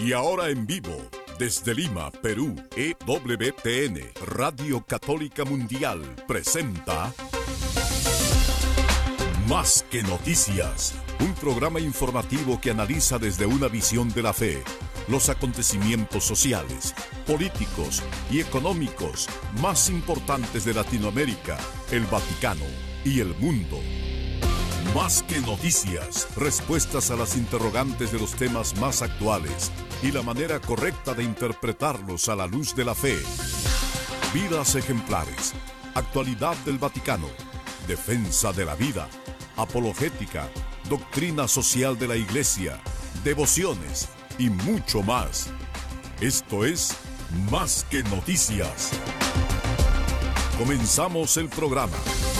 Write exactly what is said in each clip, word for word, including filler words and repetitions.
Y ahora en vivo, desde Lima, Perú, E W T N, Radio Católica Mundial, presenta Más que Noticias, un programa informativo que analiza desde una visión de la fe los acontecimientos sociales, políticos y económicos más importantes de Latinoamérica, el Vaticano y el mundo. Más que noticias, respuestas a las interrogantes de los temas más actuales y la manera correcta de interpretarlos a la luz de la fe. Vidas ejemplares, actualidad del Vaticano, defensa de la vida, apologética, doctrina social de la Iglesia, devociones y mucho más. Esto es Más que Noticias. Comenzamos el programa.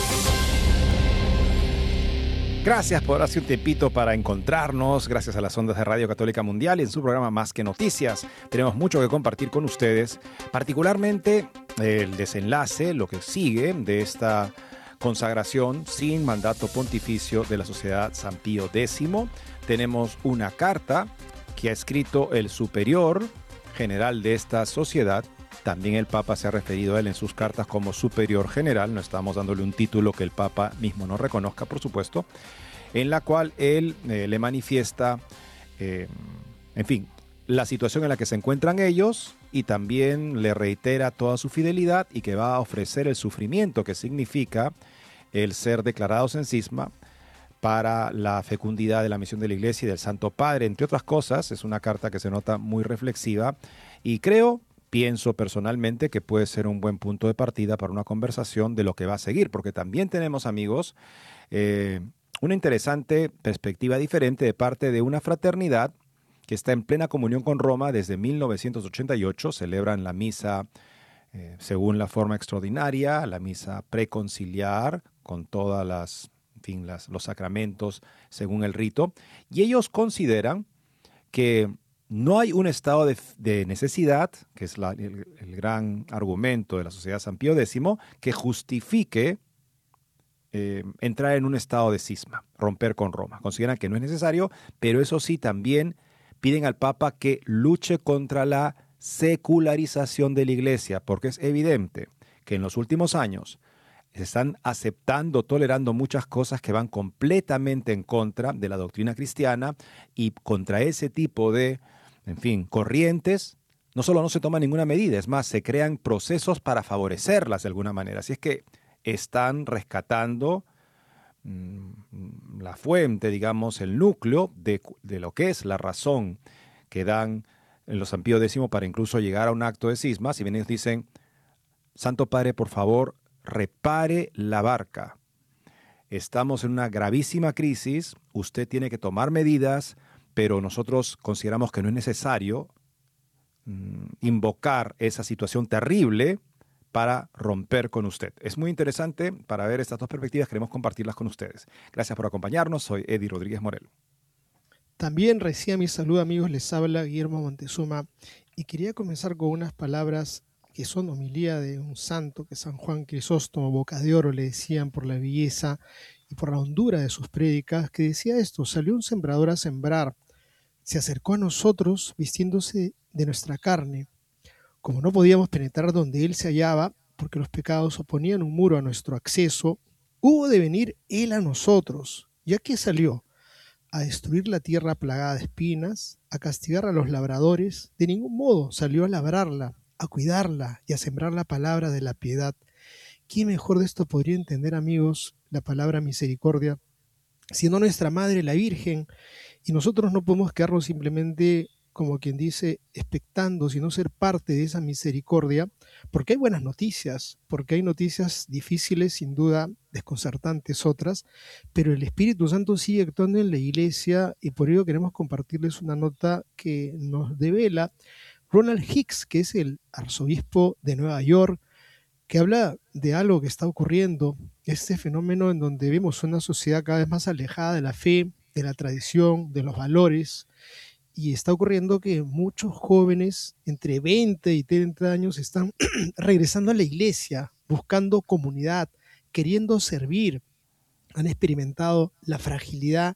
Gracias por darse un tiempito para encontrarnos, gracias a las ondas de Radio Católica Mundial y en su programa Más que Noticias. Tenemos mucho que compartir con ustedes, particularmente el desenlace, lo que sigue de esta consagración sin mandato pontificio de la Sociedad San Pío X. Tenemos una carta que ha escrito el superior general de esta sociedad. También el Papa se ha referido a él en sus cartas como superior general. No estamos dándole un título que el Papa mismo no reconozca, por supuesto, en la cual él eh, le manifiesta, eh, en fin, la situación en la que se encuentran ellos y también le reitera toda su fidelidad y que va a ofrecer el sufrimiento que significa el ser declarados en cisma para la fecundidad de la misión de la Iglesia y del Santo Padre, entre otras cosas. Es una carta que se nota muy reflexiva y creo, pienso personalmente que puede ser un buen punto de partida para una conversación de lo que va a seguir, porque también tenemos, amigos, eh, una interesante perspectiva diferente de parte de una fraternidad que está en plena comunión con Roma desde mil novecientos ochenta y ocho, celebran la misa eh, según la forma extraordinaria, la misa preconciliar, con todas las En fin, las, los sacramentos según el rito, y ellos consideran que no hay un estado de, de necesidad, que es la, el, el gran argumento de la Sociedad San Pío X, que justifique eh, entrar en un estado de cisma, romper con Roma. Consideran que no es necesario, pero eso sí, también piden al Papa que luche contra la secularización de la Iglesia, porque es evidente que en los últimos años se están aceptando, tolerando muchas cosas que van completamente en contra de la doctrina cristiana, y contra ese tipo de, en fin, corrientes, no solo no se toma ninguna medida, es más, se crean procesos para favorecerlas de alguna manera. Así es que están rescatando mmm, la fuente, digamos, el núcleo de, de lo que es la razón que dan en los San Pío X para incluso llegar a un acto de cisma. Si bien ellos dicen, Santo Padre, por favor, repare la barca. Estamos en una gravísima crisis, usted tiene que tomar medidas, pero nosotros consideramos que no es necesario mmm, invocar esa situación terrible para romper con usted. Es muy interesante para ver estas dos perspectivas, queremos compartirlas con ustedes. Gracias por acompañarnos, soy Eddie Rodríguez Morel. También recién mi saludo, amigos, les habla Guillermo Montezuma y quería comenzar con unas palabras que son homilía de un santo, que San Juan Crisóstomo, Boca de Oro, le decían por la belleza y por la hondura de sus prédicas, que decía esto: salió un sembrador a sembrar, se acercó a nosotros vistiéndose de nuestra carne. Como no podíamos penetrar donde él se hallaba, porque los pecados oponían un muro a nuestro acceso, hubo de venir él a nosotros. ¿Ya que salió? A destruir la tierra plagada de espinas, a castigar a los labradores. De ningún modo salió a labrarla, a cuidarla y a sembrar la palabra de la piedad. ¿Quién mejor de esto podría entender, amigos, la palabra misericordia, siendo nuestra Madre la Virgen? Y nosotros no podemos quedarnos simplemente, como quien dice, expectando, sino ser parte de esa misericordia, porque hay buenas noticias, porque hay noticias difíciles, sin duda, desconcertantes otras, pero el Espíritu Santo sigue actuando en la Iglesia, y por ello queremos compartirles una nota que nos devela Ronald Hicks, que es el arzobispo de Nueva York, que habla de algo que está ocurriendo, este fenómeno en donde vemos una sociedad cada vez más alejada de la fe, de la tradición, de los valores, y está ocurriendo que muchos jóvenes entre veinte y treinta años están regresando a la iglesia, buscando comunidad, queriendo servir. Han experimentado la fragilidad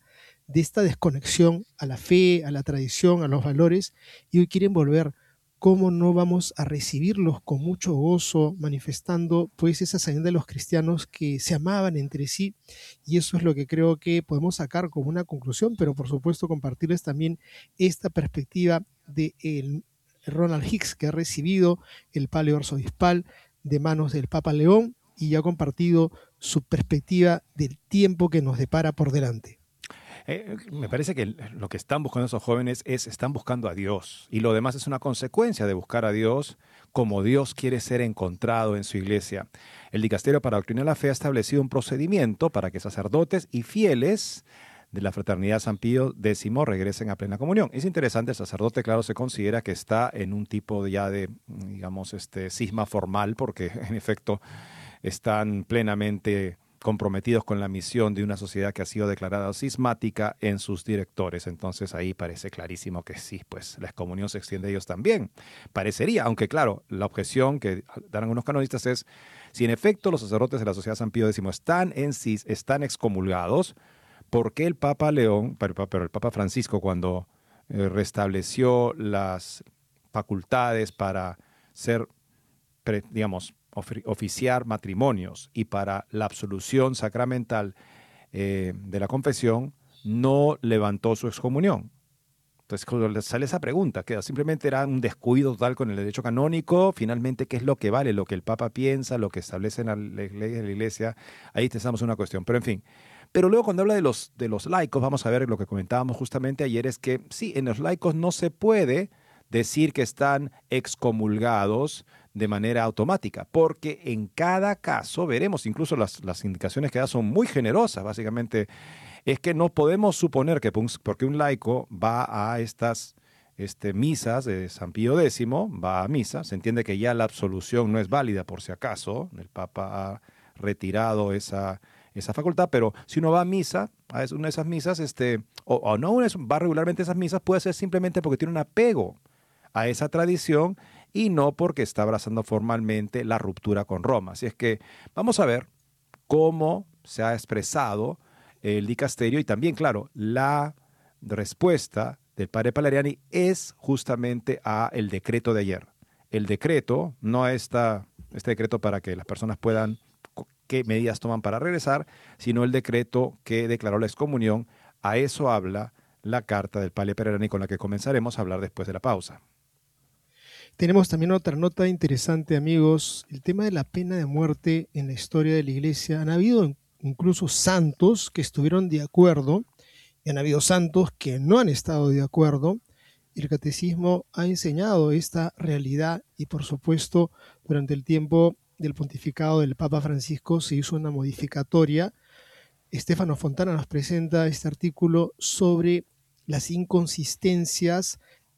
de esta desconexión a la fe, a la tradición, a los valores, y hoy quieren volver. ¿Cómo no vamos a recibirlos con mucho gozo, manifestando pues esa señal de los cristianos que se amaban entre sí? Y eso es lo que creo que podemos sacar como una conclusión, pero por supuesto compartirles también esta perspectiva de el Ronald Hicks, que ha recibido el palio arzobispal de manos del Papa León y ha compartido su perspectiva del tiempo que nos depara por delante. Eh, me parece que lo que están buscando esos jóvenes es, están buscando a Dios, y lo demás es una consecuencia de buscar a Dios como Dios quiere ser encontrado en su iglesia. El Dicasterio para la Doctrina de la Fe ha establecido un procedimiento para que sacerdotes y fieles de la Fraternidad San Pío X regresen a plena comunión. Es interesante, el sacerdote, claro, se considera que está en un tipo ya de, digamos, este cisma formal, porque en efecto están plenamente comprometidos con la misión de una sociedad que ha sido declarada cismática en sus directores. Entonces ahí parece clarísimo que sí, pues la excomunión se extiende a ellos también. Parecería, aunque claro, la objeción que dan algunos canonistas es, si en efecto los sacerdotes de la Sociedad San Pío X están en cis, están excomulgados, ¿por qué el Papa León, pero, pero el Papa Francisco, cuando eh, restableció las facultades para ser, pre, digamos, oficiar matrimonios y para la absolución sacramental eh, de la confesión, no levantó su excomunión? Entonces, cuando sale esa pregunta, que simplemente era un descuido total con el derecho canónico, finalmente, ¿qué es lo que vale? Lo que el Papa piensa, lo que establecen las leyes de la Iglesia, ahí estamos en una cuestión. Pero en fin, pero luego cuando habla de los, de los laicos, vamos a ver lo que comentábamos justamente ayer, es que sí, en los laicos no se puede decir que están excomulgados de manera automática, porque en cada caso, veremos, incluso las, las indicaciones que da son muy generosas, básicamente, es que no podemos suponer que porque un laico va a estas este, misas de San Pío X, va a misa, se entiende que ya la absolución no es válida por si acaso, el Papa ha retirado esa, esa facultad, pero si uno va a misa, a una de esas misas, este, o, o no va regularmente a esas misas, puede ser simplemente porque tiene un apego a esa tradición y no porque está abrazando formalmente la ruptura con Roma. Así es que vamos a ver cómo se ha expresado el dicasterio y también, claro, la respuesta del padre Paleriani es justamente a el decreto de ayer. El decreto, no esta, este decreto para que las personas puedan, qué medidas toman para regresar, sino el decreto que declaró la excomunión. A eso habla la carta del padre Paleriani con la que comenzaremos a hablar después de la pausa. Tenemos también otra nota interesante, amigos, el tema de la pena de muerte en la historia de la Iglesia. Han habido incluso santos que estuvieron de acuerdo y han habido santos que no han estado de acuerdo. El catecismo ha enseñado esta realidad y, por supuesto, durante el tiempo del pontificado del Papa Francisco se hizo una modificatoria. Estefano Fontana nos presenta este artículo sobre las inconsistencias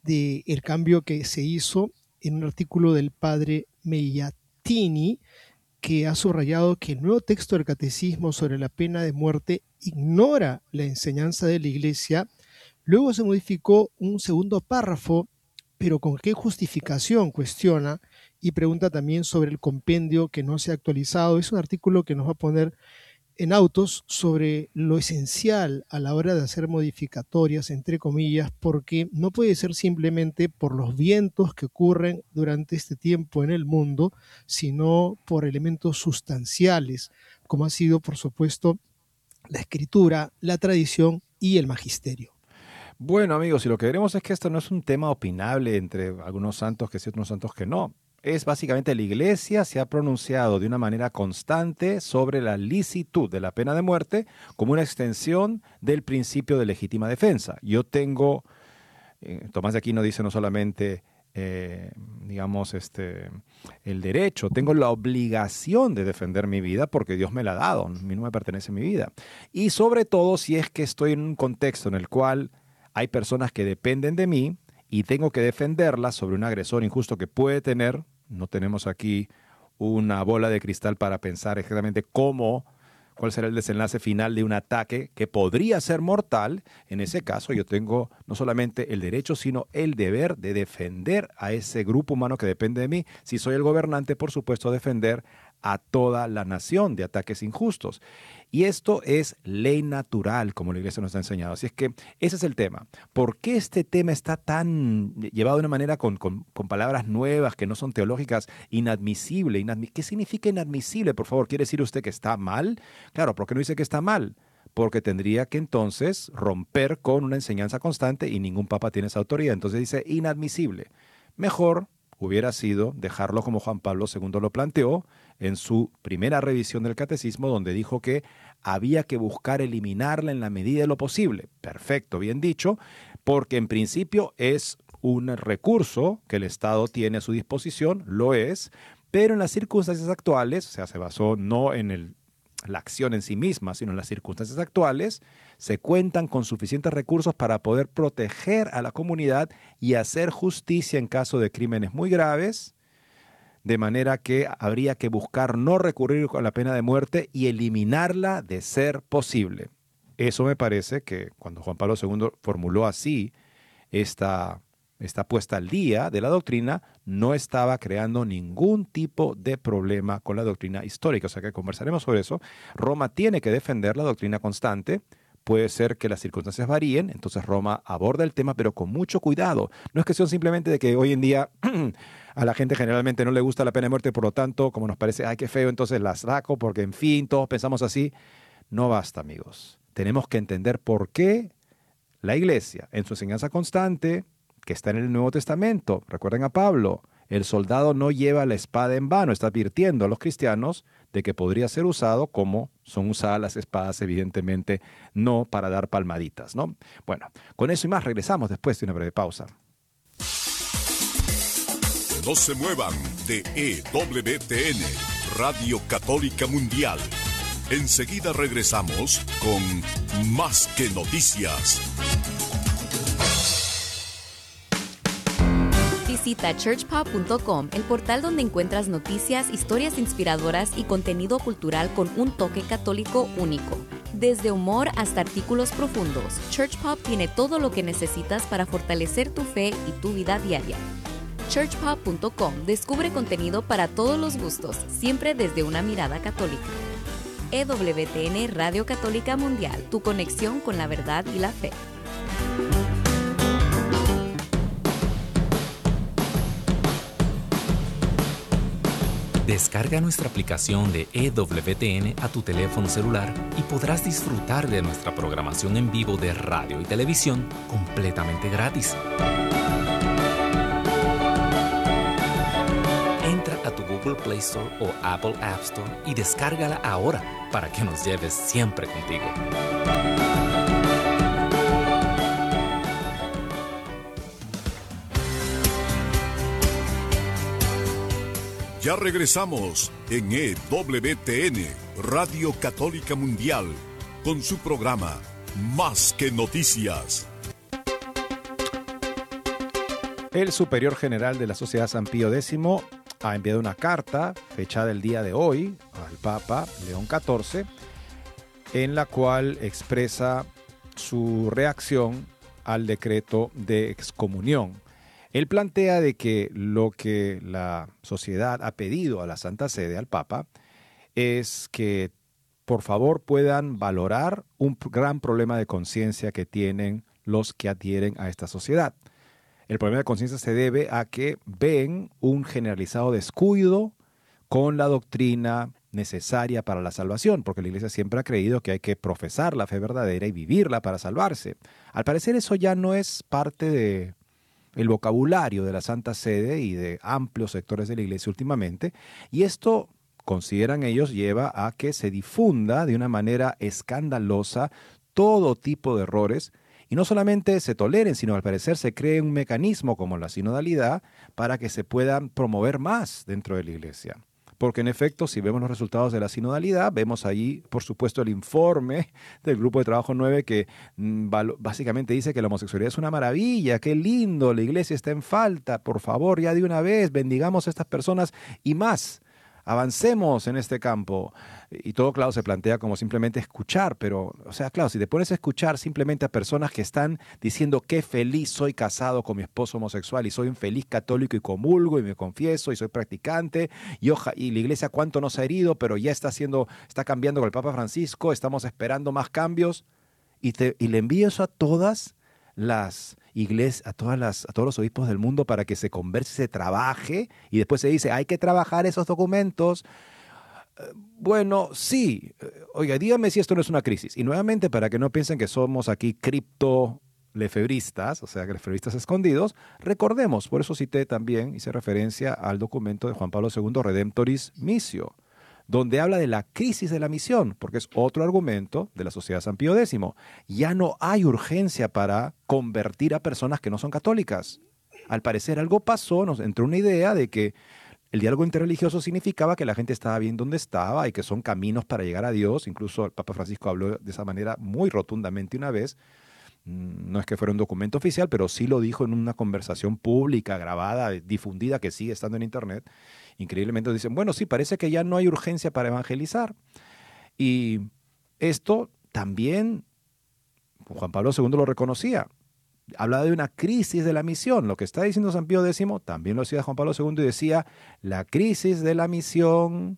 del cambio que se hizo en un artículo del padre Meillatini, que ha subrayado que el nuevo texto del catecismo sobre la pena de muerte ignora la enseñanza de la Iglesia. Luego se modificó un segundo párrafo, pero ¿con qué justificación?, cuestiona, y pregunta también sobre el compendio que no se ha actualizado. Es un artículo que nos va a poner en autos sobre lo esencial a la hora de hacer modificatorias, entre comillas, porque no puede ser simplemente por los vientos que ocurren durante este tiempo en el mundo, sino por elementos sustanciales, como ha sido, por supuesto, la escritura, la tradición y el magisterio. Bueno, amigos, y lo que veremos es que esto no es un tema opinable entre algunos santos que sí, otros santos que no. Es básicamente la Iglesia se ha pronunciado de una manera constante sobre la licitud de la pena de muerte como una extensión del principio de legítima defensa. Yo tengo, eh, Tomás de Aquino dice no solamente, eh, digamos, este, el derecho, tengo la obligación de defender mi vida porque Dios me la ha dado, a mí no me pertenece mi vida. Y sobre todo si es que estoy en un contexto en el cual hay personas que dependen de mí y tengo que defenderlas sobre un agresor injusto que puede tener. No tenemos aquí una bola de cristal para pensar exactamente cómo, cuál será el desenlace final de un ataque que podría ser mortal. En ese caso yo tengo no solamente el derecho, sino el deber de defender a ese grupo humano que depende de mí. Si soy el gobernante, por supuesto, defender a toda la nación de ataques injustos. Y esto es ley natural, como la Iglesia nos ha enseñado. Así es que ese es el tema. ¿Por qué este tema está tan llevado de una manera con, con, con palabras nuevas que no son teológicas? Inadmisible. Inadmi- ¿Qué significa inadmisible? Por favor, ¿quiere decir usted que está mal? Claro, ¿por qué no dice que está mal? Porque tendría que entonces romper con una enseñanza constante y ningún papa tiene esa autoridad. Entonces dice inadmisible. Mejor hubiera sido dejarlo como Juan Pablo segundo lo planteó en su primera revisión del catecismo, donde dijo que había que buscar eliminarla en la medida de lo posible. Perfecto, bien dicho, porque en principio es un recurso que el Estado tiene a su disposición, lo es, pero en las circunstancias actuales, o sea, se basó no en el la acción en sí misma, sino en las circunstancias actuales, se cuentan con suficientes recursos para poder proteger a la comunidad y hacer justicia en caso de crímenes muy graves, de manera que habría que buscar no recurrir con la pena de muerte y eliminarla de ser posible. Eso me parece que cuando Juan Pablo segundo formuló así esta esta puesta al día de la doctrina, no estaba creando ningún tipo de problema con la doctrina histórica. O sea que conversaremos sobre eso. Roma tiene que defender la doctrina constante. Puede ser que las circunstancias varíen, entonces Roma aborda el tema, pero con mucho cuidado. No es cuestión simplemente de que hoy en día a la gente generalmente no le gusta la pena de muerte, por lo tanto, como nos parece, ay, qué feo, entonces la saco, porque en fin, todos pensamos así. No basta, amigos. Tenemos que entender por qué la Iglesia, en su enseñanza constante, que está en el Nuevo Testamento. Recuerden a Pablo, el soldado no lleva la espada en vano, está advirtiendo a los cristianos de que podría ser usado como son usadas las espadas, evidentemente, no para dar palmaditas, ¿no? Bueno, con eso y más regresamos después de una breve pausa. No se muevan de E W T N, Radio Católica Mundial. Enseguida regresamos con Más que Noticias. Visita church pop punto com, el portal donde encuentras noticias, historias inspiradoras y contenido cultural con un toque católico único. Desde humor hasta artículos profundos, Church Pop tiene todo lo que necesitas para fortalecer tu fe y tu vida diaria. church pop punto com descubre contenido para todos los gustos, siempre desde una mirada católica. E W T N Radio Católica Mundial, tu conexión con la verdad y la fe. Descarga nuestra aplicación de E W T N a tu teléfono celular y podrás disfrutar de nuestra programación en vivo de radio y televisión completamente gratis. Entra a tu Google Play Store o Apple App Store y descárgala ahora para que nos lleves siempre contigo. Ya regresamos en E W T N, Radio Católica Mundial, con su programa Más que Noticias. El superior general de la Sociedad San Pío X ha enviado una carta fechada el día de hoy al Papa León catorce, en la cual expresa su reacción al decreto de excomunión. Él plantea de que lo que la sociedad ha pedido a la Santa Sede, al Papa, es que por favor puedan valorar un gran problema de conciencia que tienen los que adhieren a esta sociedad. El problema de conciencia se debe a que ven un generalizado descuido con la doctrina necesaria para la salvación, porque la Iglesia siempre ha creído que hay que profesar la fe verdadera y vivirla para salvarse. Al parecer eso ya no es parte de el vocabulario de la Santa Sede y de amplios sectores de la Iglesia últimamente, y esto, consideran ellos, lleva a que se difunda de una manera escandalosa todo tipo de errores, y no solamente se toleren, sino al parecer se cree un mecanismo como la sinodalidad para que se puedan promover más dentro de la Iglesia. Porque en efecto, si vemos los resultados de la sinodalidad, vemos allí, por supuesto, el informe del Grupo de Trabajo nueve que mm, básicamente dice que la homosexualidad es una maravilla, qué lindo, la Iglesia está en falta, por favor, ya de una vez, bendigamos a estas personas y más. avancemos en este campo. Y todo, claro, se plantea como simplemente escuchar, pero, o sea, claro, si te pones a escuchar simplemente a personas que están diciendo qué feliz soy casado con mi esposo homosexual y soy un feliz católico y comulgo y me confieso y soy practicante y, oja, y la iglesia cuánto nos ha herido, pero ya está haciendo, está cambiando con el Papa Francisco, estamos esperando más cambios, y, te, y le envío eso a todas las iglesias, a, todas las, a todos los obispos del mundo para que se converse, se trabaje, y después se dice, hay que trabajar esos documentos. Bueno, sí. Oiga, dígame si esto no es una crisis. Y nuevamente, para que no piensen que somos aquí cripto-lefebristas, o sea, que lefebristas escondidos, recordemos, por eso cité también, hice referencia al documento de Juan Pablo segundo, Redemptoris Missio, donde habla de la crisis de la misión, porque es otro argumento de la Sociedad San Pío X. Ya no hay urgencia para convertir a personas que no son católicas. Al parecer algo pasó, nos entró una idea de que el diálogo interreligioso significaba que la gente estaba bien donde estaba y que son caminos para llegar a Dios. Incluso el Papa Francisco habló de esa manera muy rotundamente una vez. No es que fuera un documento oficial, pero sí lo dijo en una conversación pública, grabada, difundida, que sigue estando en internet. Increíblemente dicen, bueno, sí, parece que ya no hay urgencia para evangelizar. Y esto también Juan Pablo segundo lo reconocía. Habla de una crisis de la misión. Lo que está diciendo San Pío X también lo decía Juan Pablo segundo y decía, la crisis de la misión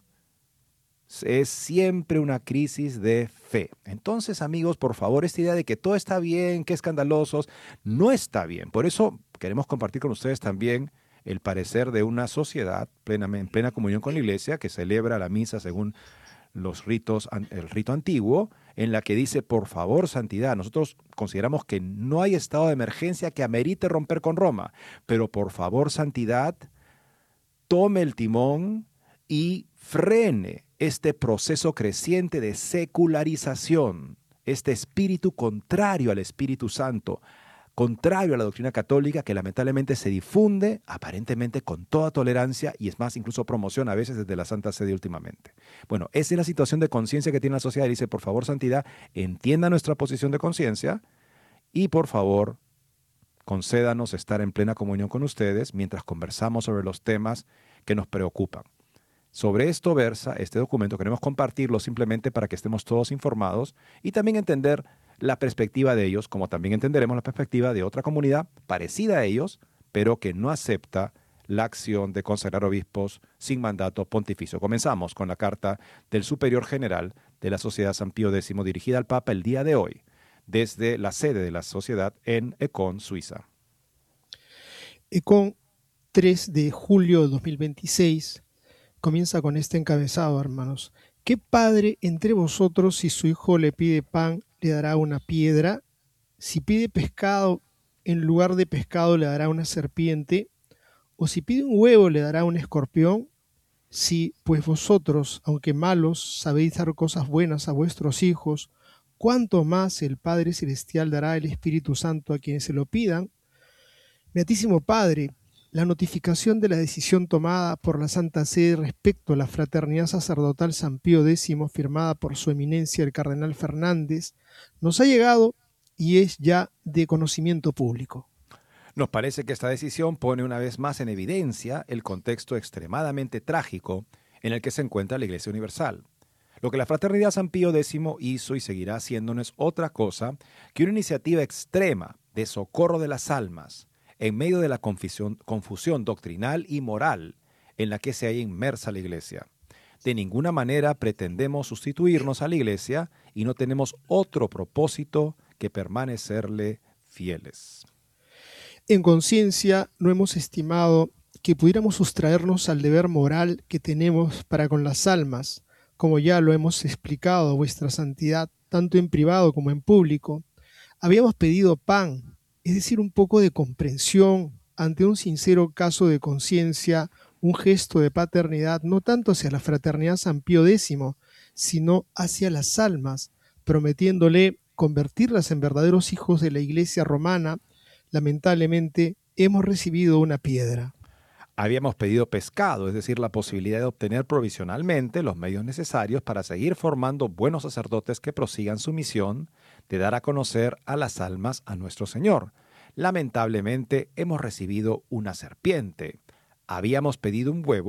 es siempre una crisis de fe. Entonces, amigos, por favor, esta idea de que todo está bien, que escandalosos, no está bien. Por eso queremos compartir con ustedes también el parecer de una sociedad plenamente, en plena comunión con la Iglesia, que celebra la misa según los ritos, el rito antiguo, en la que dice, por favor, santidad, nosotros consideramos que no hay estado de emergencia que amerite romper con Roma, pero por favor, santidad, tome el timón y frene este proceso creciente de secularización, este espíritu contrario al Espíritu Santo, contrario a la doctrina católica, que lamentablemente se difunde aparentemente con toda tolerancia y es más, incluso promoción a veces desde la Santa Sede últimamente. Bueno, esa es la situación de conciencia que tiene la sociedad. Dice, por favor, santidad, entienda nuestra posición de conciencia y por favor, concédanos estar en plena comunión con ustedes mientras conversamos sobre los temas que nos preocupan. Sobre esto versa este documento. Queremos compartirlo simplemente para que estemos todos informados y también entender la perspectiva de ellos, como también entenderemos la perspectiva de otra comunidad parecida a ellos, pero que no acepta la acción de consagrar obispos sin mandato pontificio. Comenzamos con la carta del Superior General de la Sociedad San Pío X, dirigida al Papa el día de hoy, desde la sede de la sociedad en Econ, Suiza. Econ, tres de julio de dos mil veintiséis, comienza con este encabezado, hermanos. ¿Qué padre entre vosotros, si su hijo le pide pan, le dará una piedra? Si pide pescado, en lugar de pescado le dará una serpiente, o si pide un huevo le dará un escorpión. Si, pues vosotros, aunque malos, sabéis dar cosas buenas a vuestros hijos, ¿cuánto más el Padre Celestial dará el Espíritu Santo a quienes se lo pidan? Beatísimo Padre, la notificación de la decisión tomada por la Santa Sede respecto a la Fraternidad Sacerdotal San Pío X, firmada por su eminencia el Cardenal Fernández, nos ha llegado y es ya de conocimiento público. Nos parece que esta decisión pone una vez más en evidencia el contexto extremadamente trágico en el que se encuentra la Iglesia Universal. Lo que la Fraternidad San Pío X hizo y seguirá haciendo no es otra cosa que una iniciativa extrema de socorro de las almas en medio de la confusión, confusión doctrinal y moral en la que se halla inmersa la Iglesia. De ninguna manera pretendemos sustituirnos a la Iglesia y no tenemos otro propósito que permanecerle fieles. En conciencia, no hemos estimado que pudiéramos sustraernos al deber moral que tenemos para con las almas, como ya lo hemos explicado a vuestra santidad, tanto en privado como en público. Habíamos pedido pan, es decir, un poco de comprensión ante un sincero caso de conciencia, un gesto de paternidad, no tanto hacia la Fraternidad San Pío X, sino hacia las almas, prometiéndole convertirlas en verdaderos hijos de la Iglesia romana. Lamentablemente, hemos recibido una piedra. Habíamos pedido pescado, es decir, la posibilidad de obtener provisionalmente los medios necesarios para seguir formando buenos sacerdotes que prosigan su misión de dar a conocer a las almas a nuestro Señor. Lamentablemente, hemos recibido una serpiente. Habíamos pedido un huevo,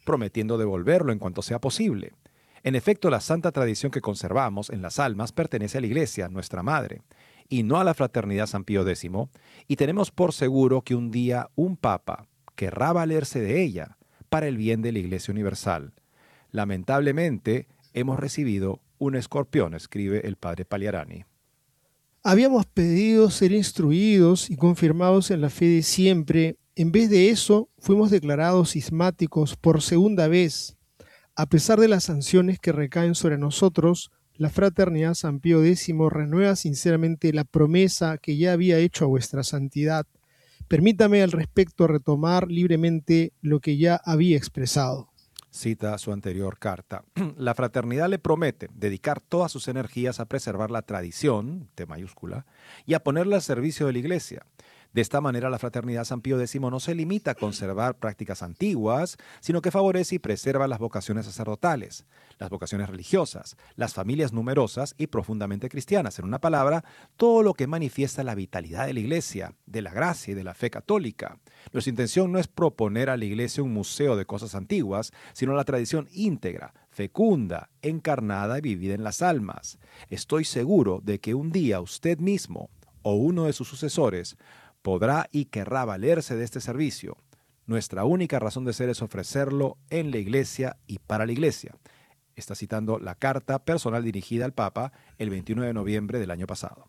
prometiendo devolverlo en cuanto sea posible. En efecto, la santa tradición que conservamos en las almas pertenece a la Iglesia, nuestra madre, y no a la Fraternidad San Pío X, y tenemos por seguro que un día un papa querrá valerse de ella para el bien de la Iglesia Universal. Lamentablemente, hemos recibido un escorpión, escribe el padre Pagliarani. Habíamos pedido ser instruidos y confirmados en la fe de siempre. En vez de eso, fuimos declarados cismáticos por segunda vez. A pesar de las sanciones que recaen sobre nosotros, la Fraternidad San Pío X renueva sinceramente la promesa que ya había hecho a vuestra santidad. Permítame al respecto retomar libremente lo que ya había expresado. Cita su anterior carta. La fraternidad le promete dedicar todas sus energías a preservar la tradición, T mayúscula, y a ponerla al servicio de la Iglesia. De esta manera, la Fraternidad San Pío X no se limita a conservar prácticas antiguas, sino que favorece y preserva las vocaciones sacerdotales, las vocaciones religiosas, las familias numerosas y profundamente cristianas. En una palabra, todo lo que manifiesta la vitalidad de la Iglesia, de la gracia y de la fe católica. Nuestra intención no es proponer a la Iglesia un museo de cosas antiguas, sino la tradición íntegra, fecunda, encarnada y vivida en las almas. Estoy seguro de que un día usted mismo o uno de sus sucesores podrá y querrá valerse de este servicio. Nuestra única razón de ser es ofrecerlo en la Iglesia y para la Iglesia. Está citando la carta personal dirigida al Papa el veintiuno de noviembre del año pasado.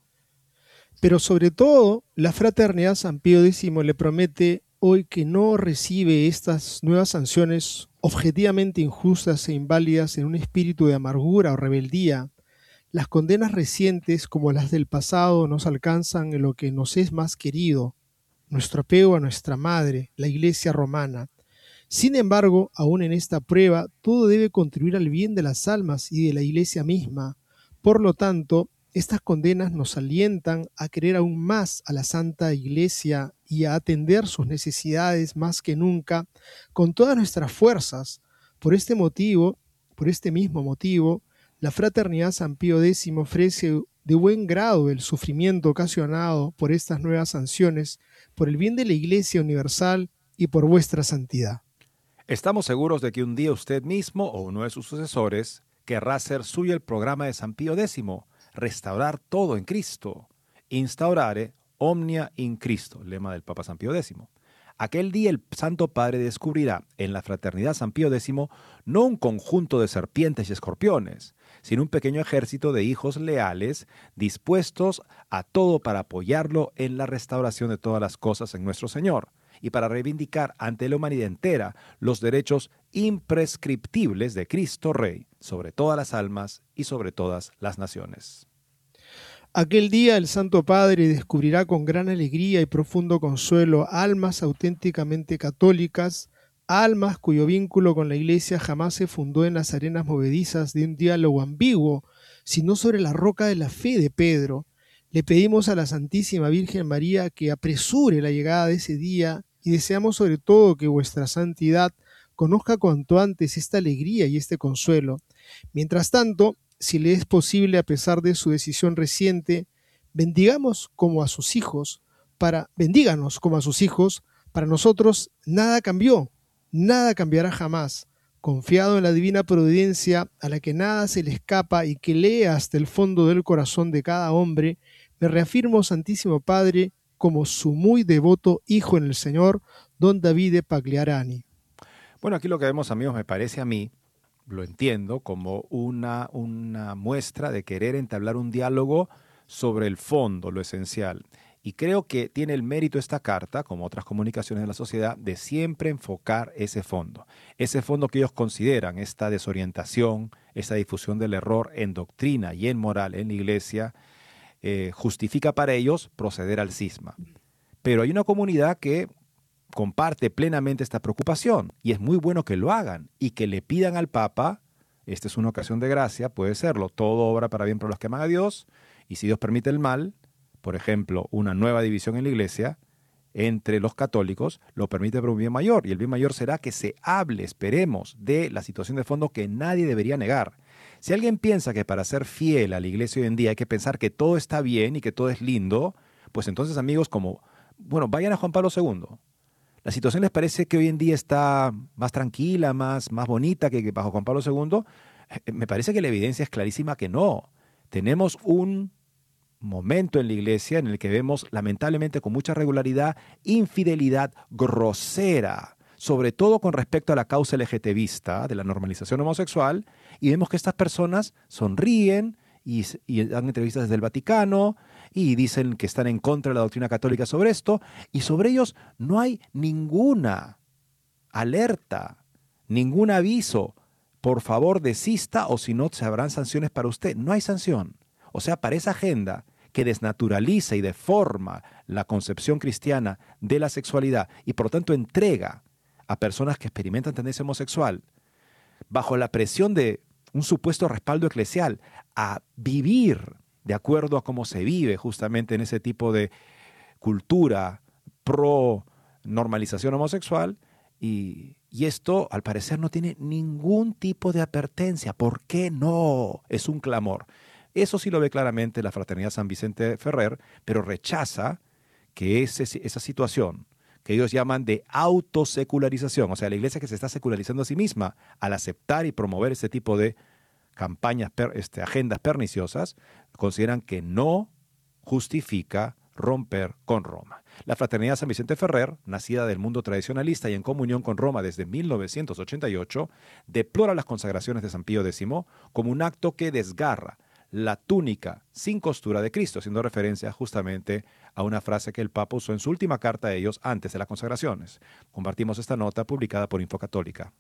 Pero sobre todo, la Fraternidad San Pío X le promete hoy que no recibe estas nuevas sanciones objetivamente injustas e inválidas en un espíritu de amargura o rebeldía. Las condenas recientes, como las del pasado, nos alcanzan en lo que nos es más querido, nuestro apego a nuestra madre, la Iglesia romana. Sin embargo, aún en esta prueba, todo debe contribuir al bien de las almas y de la Iglesia misma. Por lo tanto, estas condenas nos alientan a querer aún más a la Santa Iglesia y a atender sus necesidades más que nunca con todas nuestras fuerzas. Por este motivo, por este mismo motivo, la Fraternidad San Pío X ofrece de buen grado el sufrimiento ocasionado por estas nuevas sanciones, por el bien de la Iglesia Universal y por vuestra santidad. Estamos seguros de que un día usted mismo o uno de sus sucesores querrá hacer suyo el programa de San Pío X, restaurar todo en Cristo, instaurare omnia in Cristo, lema del Papa San Pío X. Aquel día el Santo Padre descubrirá en la Fraternidad San Pío X no un conjunto de serpientes y escorpiones, sino un pequeño ejército de hijos leales dispuestos a todo para apoyarlo en la restauración de todas las cosas en nuestro Señor y para reivindicar ante la humanidad entera los derechos imprescriptibles de Cristo Rey sobre todas las almas y sobre todas las naciones. Aquel día el Santo Padre descubrirá con gran alegría y profundo consuelo almas auténticamente católicas, almas cuyo vínculo con la Iglesia jamás se fundó en las arenas movedizas de un diálogo ambiguo, sino sobre la roca de la fe de Pedro. Le pedimos a la Santísima Virgen María que apresure la llegada de ese día y deseamos sobre todo que vuestra santidad conozca cuanto antes esta alegría y este consuelo. Mientras tanto, si le es posible a pesar de su decisión reciente, bendigamos como a sus hijos, para, bendíganos como a sus hijos, para nosotros nada cambió, nada cambiará jamás. Confiado en la divina providencia a la que nada se le escapa y que lee hasta el fondo del corazón de cada hombre, me reafirmo, Santísimo Padre, como su muy devoto hijo en el Señor, don Davide Pagliarani. Bueno, aquí lo que vemos, amigos, me parece a mí, lo entiendo como una, una muestra de querer entablar un diálogo sobre el fondo, lo esencial. Y creo que tiene el mérito esta carta, como otras comunicaciones de la sociedad, de siempre enfocar ese fondo. Ese fondo que ellos consideran, esta desorientación, esta difusión del error en doctrina y en moral en la Iglesia, eh, justifica para ellos proceder al cisma. Pero hay una comunidad que comparte plenamente esta preocupación y es muy bueno que lo hagan y que le pidan al Papa, esta es una ocasión de gracia, puede serlo, todo obra para bien para los que aman a Dios, y si Dios permite el mal, por ejemplo, una nueva división en la Iglesia entre los católicos, lo permite por un bien mayor, y el bien mayor será que se hable, esperemos, de la situación de fondo que nadie debería negar. Si alguien piensa que para ser fiel a la Iglesia hoy en día hay que pensar que todo está bien y que todo es lindo, pues entonces, amigos, como, bueno, vayan a Juan Pablo segundo. ¿La situación les parece que hoy en día está más tranquila, más, más bonita que, que bajo Juan Pablo segundo? Eh, Me parece que la evidencia es clarísima que no. Tenemos un momento en la iglesia en el que vemos, lamentablemente, con mucha regularidad, infidelidad grosera, sobre todo con respecto a la causa LGTBista, de la normalización homosexual, y vemos que estas personas sonríen y, y dan entrevistas desde el Vaticano y dicen que están en contra de la doctrina católica sobre esto, y sobre ellos no hay ninguna alerta, ningún aviso. Por favor, desista o si no se habrán sanciones para usted. No hay sanción. O sea, para esa agenda que desnaturaliza y deforma la concepción cristiana de la sexualidad y por lo tanto entrega a personas que experimentan tendencia homosexual bajo la presión de un supuesto respaldo eclesial a vivir de acuerdo a cómo se vive justamente en ese tipo de cultura pro normalización homosexual, y, y esto al parecer no tiene ningún tipo de advertencia. ¿Por qué no? Es un clamor. Eso sí lo ve claramente la Fraternidad San Vicente Ferrer, pero rechaza que ese, esa situación que ellos llaman de autosecularización, o sea, la iglesia que se está secularizando a sí misma al aceptar y promover este tipo de campañas, per, este, agendas perniciosas, consideran que no justifica romper con Roma. La Fraternidad San Vicente Ferrer, nacida del mundo tradicionalista y en comunión con Roma desde mil novecientos ochenta y ocho, deplora las consagraciones de San Pío décimo como un acto que desgarra la túnica sin costura de Cristo, haciendo referencia justamente a una frase que el Papa usó en su última carta a ellos antes de las consagraciones. Compartimos esta nota publicada por Infocatólica.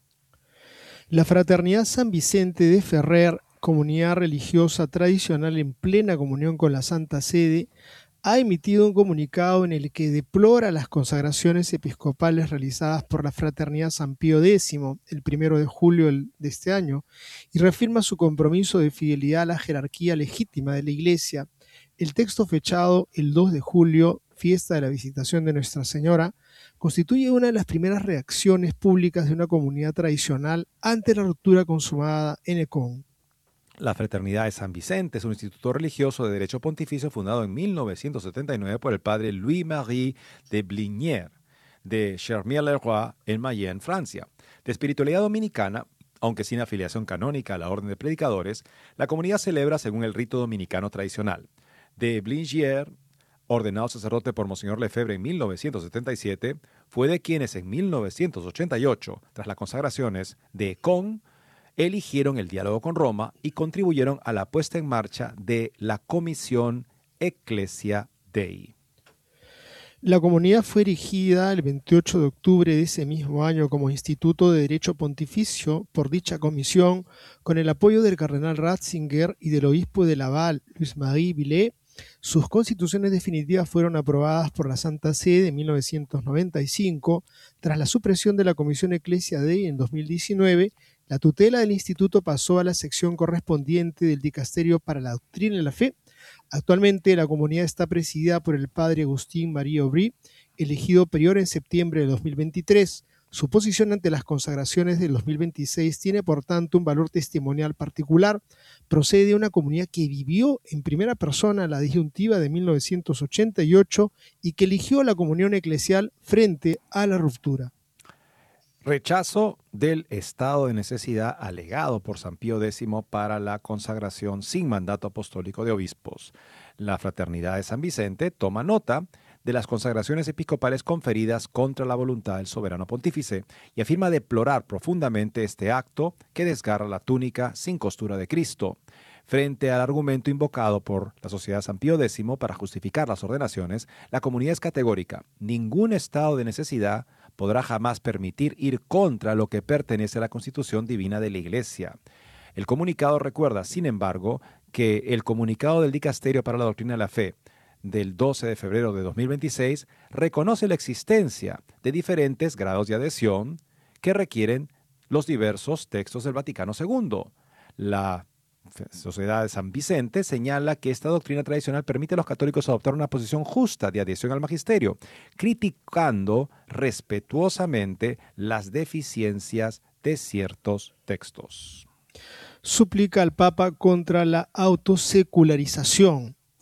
La Fraternidad San Vicente de Ferrer, comunidad religiosa tradicional en plena comunión con la Santa Sede, ha emitido un comunicado en el que deplora las consagraciones episcopales realizadas por la Fraternidad San Pío décimo el primero de julio de este año y reafirma su compromiso de fidelidad a la jerarquía legítima de la Iglesia. El texto fechado el dos de julio, fiesta de la Visitación de Nuestra Señora, constituye una de las primeras reacciones públicas de una comunidad tradicional ante la ruptura consumada en Ecón. La Fraternidad de San Vicente es un instituto religioso de derecho pontificio fundado en mil novecientos setenta y nueve por el padre Louis-Marie de Blinière de Chermier-le-Roi en Mayenne, Francia. De espiritualidad dominicana, aunque sin afiliación canónica a la orden de predicadores, la comunidad celebra según el rito dominicano tradicional. De Blinière, ordenado sacerdote por Monseñor Lefebvre en mil novecientos setenta y siete, fue de quienes en mil novecientos ochenta y ocho, tras las consagraciones de Ecón, eligieron el diálogo con Roma y contribuyeron a la puesta en marcha de la Comisión Ecclesia Dei. La comunidad fue erigida el veintiocho de octubre de ese mismo año como Instituto de Derecho Pontificio por dicha comisión, con el apoyo del cardenal Ratzinger y del obispo de Laval, Louis-Marie Villers. Sus constituciones definitivas fueron aprobadas por la Santa Sede en mil novecientos noventa y cinco. Tras la supresión de la Comisión Ecclesia Dei en dos mil diecinueve, la tutela del instituto pasó a la sección correspondiente del Dicasterio para la Doctrina y la Fe. Actualmente la comunidad está presidida por el padre Agustín María Aubry, elegido prior en septiembre de dos mil veintitrés. Su posición ante las consagraciones del dos mil veintiséis tiene por tanto un valor testimonial particular. Procede de una comunidad que vivió en primera persona la disyuntiva de mil novecientos ochenta y ocho y que eligió la comunión eclesial frente a la ruptura. Rechazo del estado de necesidad alegado por San Pío décimo para la consagración sin mandato apostólico de obispos. La Fraternidad de San Vicente toma nota de las consagraciones episcopales conferidas contra la voluntad del soberano pontífice y afirma deplorar profundamente este acto que desgarra la túnica sin costura de Cristo. Frente al argumento invocado por la Sociedad San Pío décimo para justificar las ordenaciones, la comunidad es categórica. Ningún estado de necesidad podrá jamás permitir ir contra lo que pertenece a la Constitución Divina de la Iglesia. El comunicado recuerda, sin embargo, que el comunicado del Dicasterio para la Doctrina de la Fe del doce de febrero de dos mil veintiséis reconoce la existencia de diferentes grados de adhesión que requieren los diversos textos del Vaticano segundo. La Sociedad de San Vicente señala que esta doctrina tradicional permite a los católicos adoptar una posición justa de adhesión al magisterio, criticando respetuosamente las deficiencias de ciertos textos. Suplica al Papa contra la autosecularización.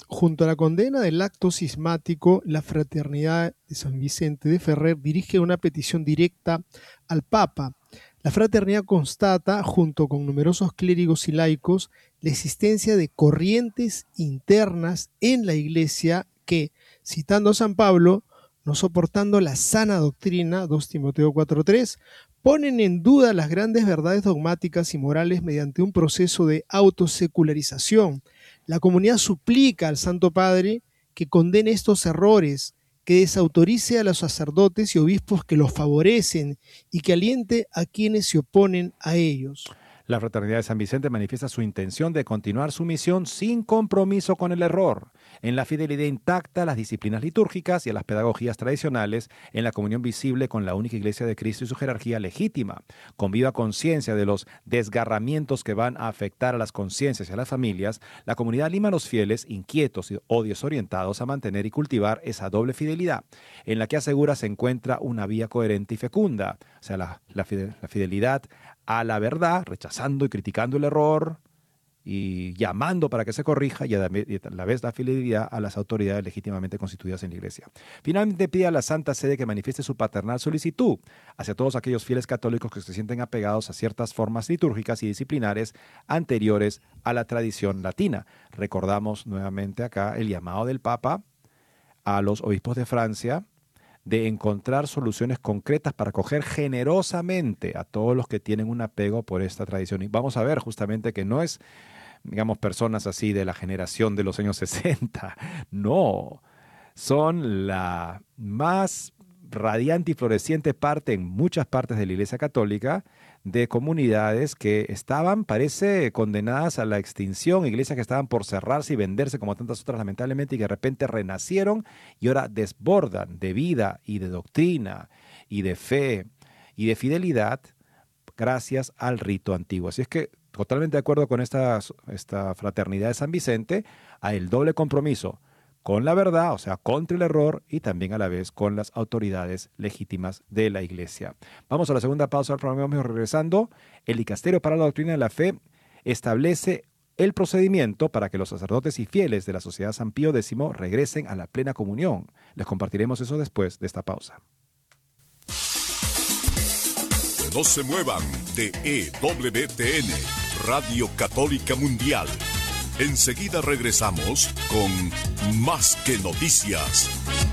Junto a la condena del acto cismático, la Fraternidad de San Vicente de Ferrer dirige una petición directa al Papa. La fraternidad constata, junto con numerosos clérigos y laicos, la existencia de corrientes internas en la Iglesia que, citando a San Pablo, no soportando la sana doctrina, dos Timoteo cuatro tres, ponen en duda las grandes verdades dogmáticas y morales mediante un proceso de autosecularización. La comunidad suplica al Santo Padre que condene estos errores, que desautorice a los sacerdotes y obispos que los favorecen y que aliente a quienes se oponen a ellos. La Fraternidad de San Vicente manifiesta su intención de continuar su misión sin compromiso con el error, en la fidelidad intacta a las disciplinas litúrgicas y a las pedagogías tradicionales, en la comunión visible con la única Iglesia de Cristo y su jerarquía legítima, con viva conciencia de los desgarramientos que van a afectar a las conciencias y a las familias. La comunidad anima a los fieles, inquietos o desorientados, a mantener y cultivar esa doble fidelidad, en la que asegura se encuentra una vía coherente y fecunda, o sea, la, la, la fidelidad a la verdad, rechazando y criticando el error y llamando para que se corrija, y a la vez la fidelidad a las autoridades legítimamente constituidas en la Iglesia. Finalmente pide a la Santa Sede que manifieste su paternal solicitud hacia todos aquellos fieles católicos que se sienten apegados a ciertas formas litúrgicas y disciplinares anteriores a la tradición latina. Recordamos nuevamente acá el llamado del Papa a los obispos de Francia de encontrar soluciones concretas para acoger generosamente a todos los que tienen un apego por esta tradición. Y vamos a ver justamente que no es, digamos, personas así de la generación de los años sesenta. No, son la más radiante y floreciente parte en muchas partes de la Iglesia Católica de comunidades que estaban, parece, condenadas a la extinción, iglesias que estaban por cerrarse y venderse como tantas otras lamentablemente, y que de repente renacieron y ahora desbordan de vida y de doctrina y de fe y de fidelidad gracias al rito antiguo. Así es que totalmente de acuerdo con esta, esta fraternidad de San Vicente, a el doble compromiso con la verdad, o sea, contra el error, y también a la vez con las autoridades legítimas de la Iglesia. Vamos a la segunda pausa del programa. Vamos regresando. El Dicasterio para la Doctrina de la Fe establece el procedimiento para que los sacerdotes y fieles de la Sociedad San Pío X regresen a la plena comunión. Les compartiremos eso después de esta pausa. No se muevan de E W T N, Radio Católica Mundial. Enseguida regresamos con Más que Noticias.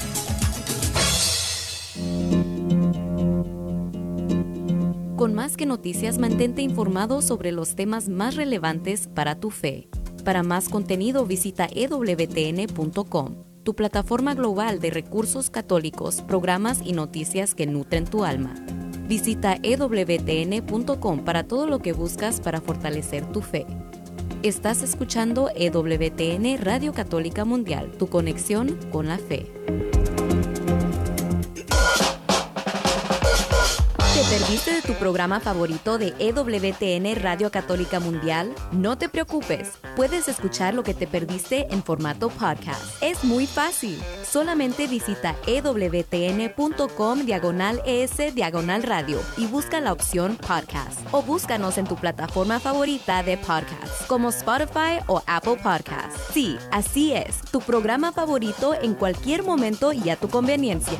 Con Más que Noticias, mantente informado sobre los temas más relevantes para tu fe. Para más contenido, visita e w t n punto com, tu plataforma global de recursos católicos, programas y noticias que nutren tu alma. Visita e w t n punto com para todo lo que buscas para fortalecer tu fe. Estás escuchando E W T N Radio Católica Mundial, tu conexión con la fe. ¿Te perdiste de tu programa favorito de E W T N Radio Católica Mundial? No te preocupes, puedes escuchar lo que te perdiste en formato podcast. Es muy fácil. Solamente visita e w t n punto com diagonal es diagonal radio y busca la opción podcast. O búscanos en tu plataforma favorita de podcast, como Spotify o Apple Podcasts. Sí, así es, tu programa favorito en cualquier momento y a tu conveniencia.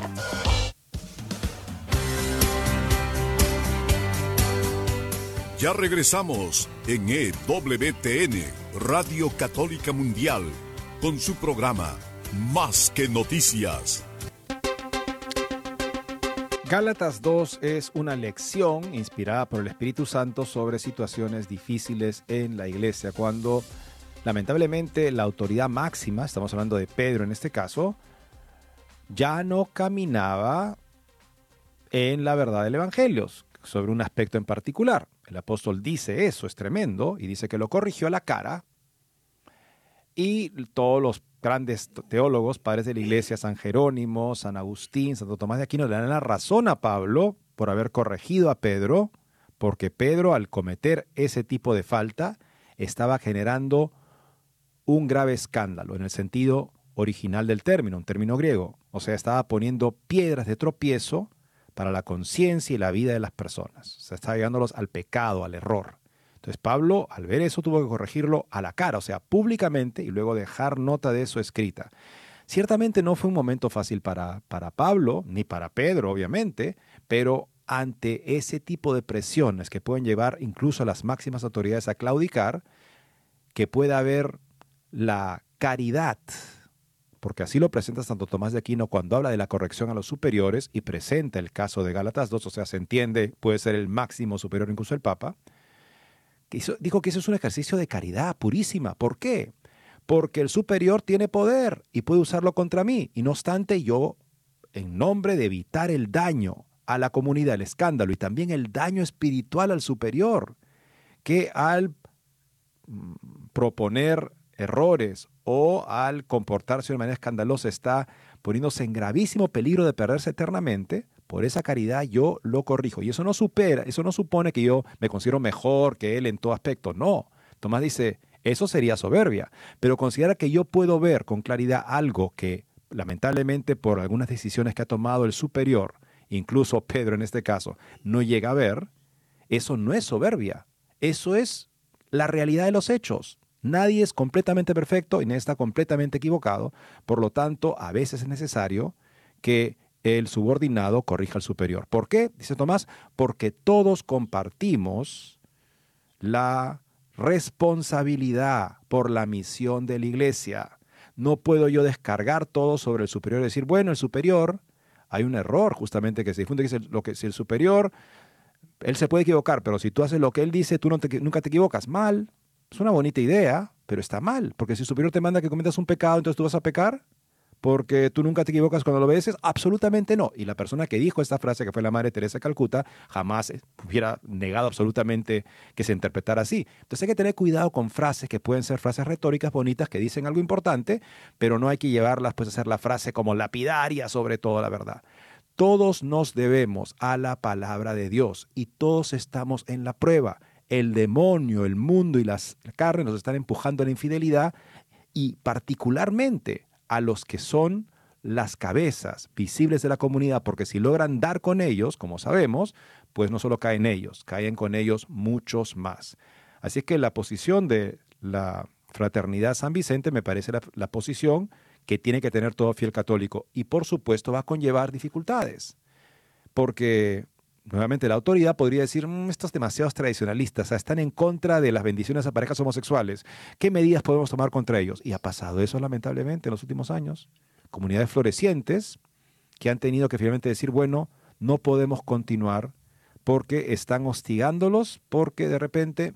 Ya regresamos en E W T N, Radio Católica Mundial, con su programa Más que Noticias. Gálatas dos es una lección inspirada por el Espíritu Santo sobre situaciones difíciles en la iglesia, cuando lamentablemente la autoridad máxima, estamos hablando de Pedro en este caso, ya no caminaba en la verdad del Evangelio sobre un aspecto en particular. El apóstol dice eso, es tremendo, y dice que lo corrigió a la cara, y todos los grandes teólogos, padres de la iglesia, San Jerónimo, San Agustín, Santo Tomás de Aquino, le dan la razón a Pablo por haber corregido a Pedro, porque Pedro, al cometer ese tipo de falta, estaba generando un grave escándalo en el sentido original del término, un término griego. O sea, estaba poniendo piedras de tropiezo para la conciencia y la vida de las personas. O sea, estaba llevándolos al pecado, al error. Entonces Pablo, al ver eso, tuvo que corregirlo a la cara, o sea, públicamente, y luego dejar nota de eso escrita. Ciertamente no fue un momento fácil para, para Pablo, ni para Pedro, obviamente, pero ante ese tipo de presiones que pueden llevar incluso a las máximas autoridades a claudicar, que pueda haber la caridad, porque así lo presenta Santo Tomás de Aquino cuando habla de la corrección a los superiores y presenta el caso de Gálatas dos, o sea, se entiende, puede ser el máximo superior, incluso el Papa, que hizo, dijo que eso es un ejercicio de caridad purísima. ¿Por qué? Porque el superior tiene poder y puede usarlo contra mí, y no obstante yo, en nombre de evitar el daño a la comunidad, el escándalo y también el daño espiritual al superior, que al mm, proponer errores o al comportarse de manera escandalosa está poniéndose en gravísimo peligro de perderse eternamente, por esa caridad yo lo corrijo. Y eso no supera, eso no supone que yo me considero mejor que él en todo aspecto. No. Tomás dice, eso sería soberbia, pero considera que yo puedo ver con claridad algo que lamentablemente por algunas decisiones que ha tomado el superior, incluso Pedro en este caso, no llega a ver. Eso no es soberbia, eso es la realidad de los hechos. Nadie es completamente perfecto y nadie está completamente equivocado, por lo tanto, a veces es necesario que el subordinado corrija al superior. ¿Por qué? Dice Tomás, porque todos compartimos la responsabilidad por la misión de la iglesia. No puedo yo descargar todo sobre el superior y decir, bueno, el superior, hay un error justamente que se difunde, que es lo que si el superior, él se puede equivocar, pero si tú haces lo que él dice, tú no te, nunca te equivocas. Mal, es una bonita idea, pero está mal, porque si el superior te manda que cometas un pecado, entonces tú vas a pecar, porque tú nunca te equivocas cuando lo obedeces. Absolutamente no. Y la persona que dijo esta frase, que fue la Madre Teresa de Calcuta, jamás hubiera negado absolutamente que se interpretara así. Entonces hay que tener cuidado con frases que pueden ser frases retóricas bonitas que dicen algo importante, pero no hay que llevarlas pues a hacer la frase como lapidaria sobre toda la verdad. Todos nos debemos a la palabra de Dios y todos estamos en la prueba. El demonio, el mundo y la carne nos están empujando a la infidelidad, y particularmente a los que son las cabezas visibles de la comunidad, porque si logran dar con ellos, como sabemos, pues no solo caen ellos, caen con ellos muchos más. Así que la posición de la Fraternidad San Vicente me parece la, la posición que tiene que tener todo fiel católico, y por supuesto va a conllevar dificultades, porque nuevamente la autoridad podría decir, mmm, estos demasiados tradicionalistas, o sea, están en contra de las bendiciones a parejas homosexuales. ¿Qué medidas podemos tomar contra ellos? Y ha pasado eso lamentablemente en los últimos años. Comunidades florecientes que han tenido que finalmente decir, bueno, no podemos continuar porque están hostigándolos, porque de repente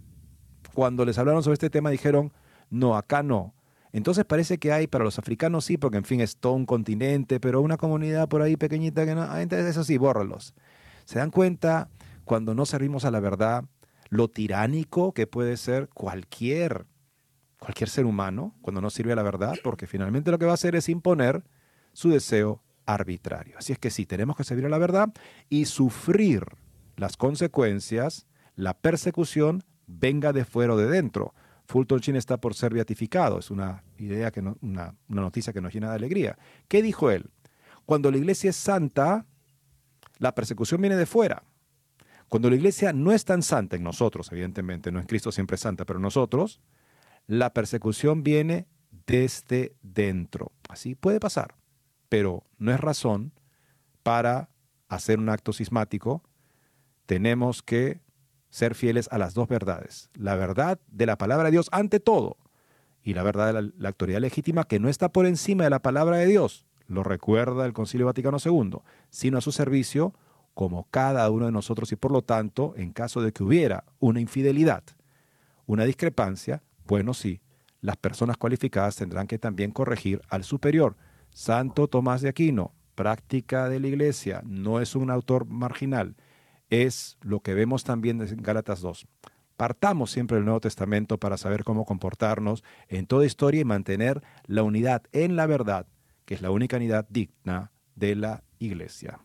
cuando les hablaron sobre este tema dijeron, no, acá no. Entonces parece que hay, para los africanos sí, porque en fin es todo un continente, pero una comunidad por ahí pequeñita que no, entonces eso sí, bórralos. ¿Se dan cuenta cuando no servimos a la verdad lo tiránico que puede ser cualquier, cualquier ser humano cuando no sirve a la verdad? Porque finalmente lo que va a hacer es imponer su deseo arbitrario. Así es que sí, tenemos que servir a la verdad y sufrir las consecuencias, la persecución, venga de fuera o de dentro. Fulton Sheen está por ser beatificado. Es una idea, que no, una, una noticia que nos llena de alegría. ¿Qué dijo él? Cuando la iglesia es santa, la persecución viene de fuera. Cuando la iglesia no es tan santa, en nosotros, evidentemente, no en Cristo siempre es santa, pero en nosotros, la persecución viene desde dentro. Así puede pasar, pero no es razón para hacer un acto cismático. Tenemos que ser fieles a las dos verdades. La verdad de la palabra de Dios ante todo, y la verdad de la, la autoridad legítima que no está por encima de la palabra de Dios. Lo recuerda el Concilio Vaticano segundo, sino a su servicio como cada uno de nosotros, y por lo tanto, en caso de que hubiera una infidelidad, una discrepancia, bueno, sí, las personas cualificadas tendrán que también corregir al superior. Santo Tomás de Aquino, práctica de la Iglesia, no es un autor marginal, es lo que vemos también en Gálatas dos. Partamos siempre del Nuevo Testamento para saber cómo comportarnos en toda historia y mantener la unidad en la verdad, que es la única unidad digna de la Iglesia.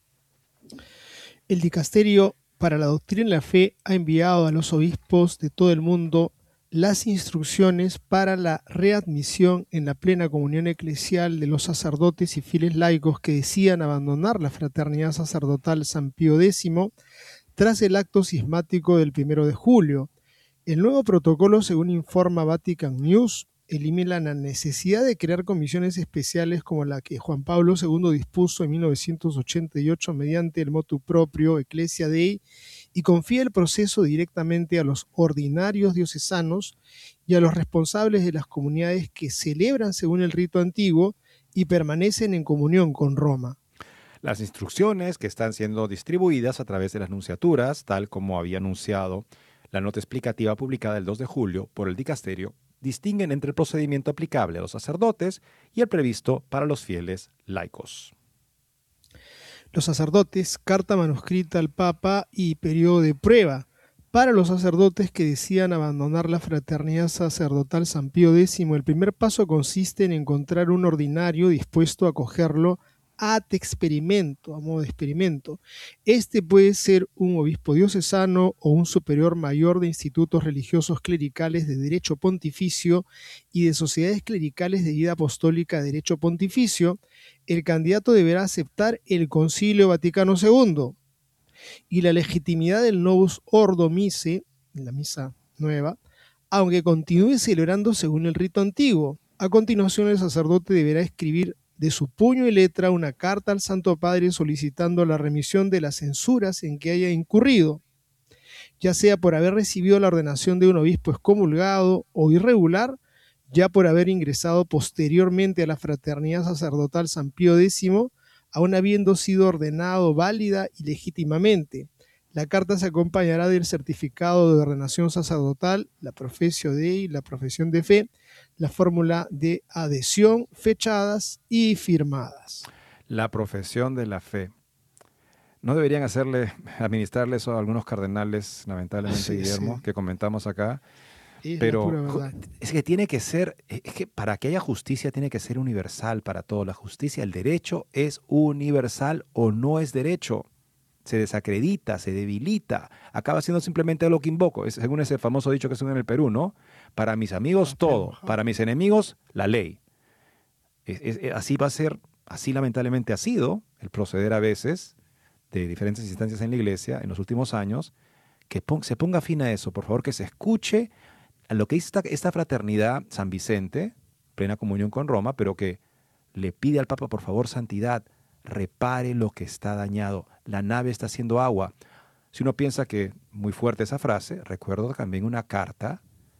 El Dicasterio para la Doctrina y la Fe ha enviado a los obispos de todo el mundo las instrucciones para la readmisión en la plena comunión eclesial de los sacerdotes y fieles laicos que decían abandonar la fraternidad sacerdotal San Pío X tras el acto cismático del primero de julio, El nuevo protocolo, según informa Vatican News, elimina la necesidad de crear comisiones especiales como la que Juan Pablo segundo dispuso en mil novecientos ochenta y ocho mediante el motu proprio Ecclesia Dei y confía el proceso directamente a los ordinarios diocesanos y a los responsables de las comunidades que celebran según el rito antiguo y permanecen en comunión con Roma. Las instrucciones que están siendo distribuidas a través de las nunciaturas, tal como había anunciado la nota explicativa publicada el dos de julio por el dicasterio, distinguen entre el procedimiento aplicable a los sacerdotes y el previsto para los fieles laicos. Los sacerdotes, carta manuscrita al Papa y periodo de prueba. Para los sacerdotes que decidan abandonar la fraternidad sacerdotal San Pío X, el primer paso consiste en encontrar un ordinario dispuesto a acogerlo ad experimento, a modo de experimento. Este puede ser un obispo diocesano o un superior mayor de institutos religiosos clericales de derecho pontificio y de sociedades clericales de vida apostólica de derecho pontificio. El candidato deberá aceptar el Concilio Vaticano segundo y la legitimidad del Novus Ordo Missae, la misa nueva, aunque continúe celebrando según el rito antiguo. A continuación, el sacerdote deberá escribir de su puño y letra una carta al Santo Padre solicitando la remisión de las censuras en que haya incurrido, ya sea por haber recibido la ordenación de un obispo excomulgado o irregular, ya por haber ingresado posteriormente a la fraternidad sacerdotal San Pío X, aun habiendo sido ordenado válida y legítimamente. La carta se acompañará del certificado de ordenación sacerdotal, la profesio Dei, la profesión de fe, la fórmula de adhesión, fechadas y firmadas. La profesión de la fe. ¿No deberían hacerle, administrarle eso a algunos cardenales, lamentablemente, sí, Guillermo, sí, que comentamos acá? Es Pero es que tiene que ser, es que para que haya justicia tiene que ser universal para todos. La justicia, el derecho es universal o no es derecho. Se desacredita, se debilita, acaba siendo simplemente lo que invoco. Es, según ese famoso dicho que se usa en el Perú, ¿no? Para mis amigos todo, para mis enemigos la ley. Es, es, así va a ser, así lamentablemente ha sido el proceder a veces de diferentes instancias en la iglesia en los últimos años. Que pon, se ponga fin a eso, por favor, que se escuche a lo que dice esta, esta fraternidad San Vicente, plena comunión con Roma, pero que le pide al Papa, por favor, santidad, repare lo que está dañado. La nave está haciendo agua. Si uno piensa que muy fuerte esa frase, recuerdo también una carta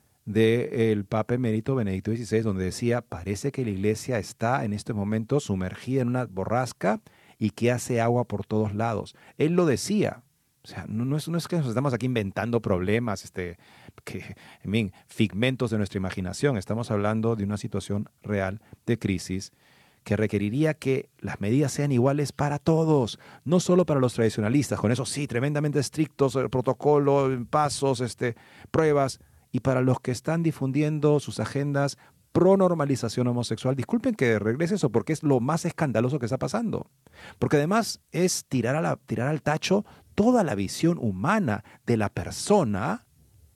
del Papa emérito Benedicto dieciséis, donde decía, parece que la iglesia está en este momento sumergida en una borrasca y que hace agua por todos lados. Él lo decía. O sea, no, no, es, no es que nos estamos aquí inventando problemas, este, que, en fin, figmentos de nuestra imaginación. Estamos hablando de una situación real de crisis que requeriría que las medidas sean iguales para todos, no solo para los tradicionalistas, con eso sí, tremendamente estrictos, el protocolo, pasos, este, pruebas, y para los que están difundiendo sus agendas pro normalización homosexual. Disculpen que regrese eso, porque es lo más escandaloso que está pasando. Porque además es tirar, a la, tirar al tacho toda la visión humana de la persona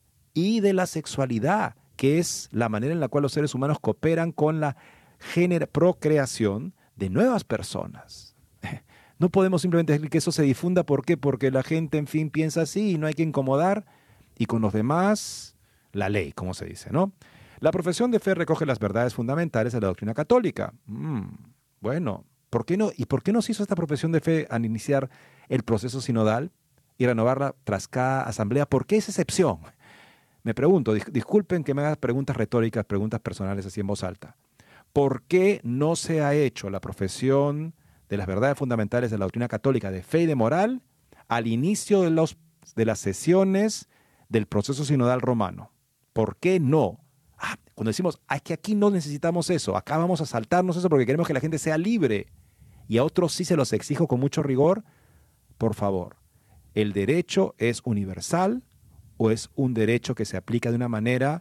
y de la sexualidad, que es la manera en la cual los seres humanos cooperan con la genera, procreación de nuevas personas. No podemos simplemente decir que eso se difunda. ¿Por qué? Porque la gente, en fin, piensa así y no hay que incomodar. Y con los demás, la ley, como se dice, ¿no? La profesión de fe recoge las verdades fundamentales de la doctrina católica. Mm, bueno, ¿por qué no? ¿Y por qué no se hizo esta profesión de fe al iniciar el proceso sinodal y renovarla tras cada asamblea? ¿Por qué esa excepción? Me pregunto, dis- disculpen que me hagas preguntas retóricas, preguntas personales así en voz alta. ¿Por qué no se ha hecho la profesión de las verdades fundamentales de la doctrina católica de fe y de moral al inicio de, los, de las sesiones del proceso sinodal romano? ¿Por qué no? Ah, cuando decimos, ah, es que aquí no necesitamos eso, acá vamos a saltarnos eso porque queremos que la gente sea libre, y a otros sí se los exijo con mucho rigor. Por favor, ¿el derecho es universal o es un derecho que se aplica de una manera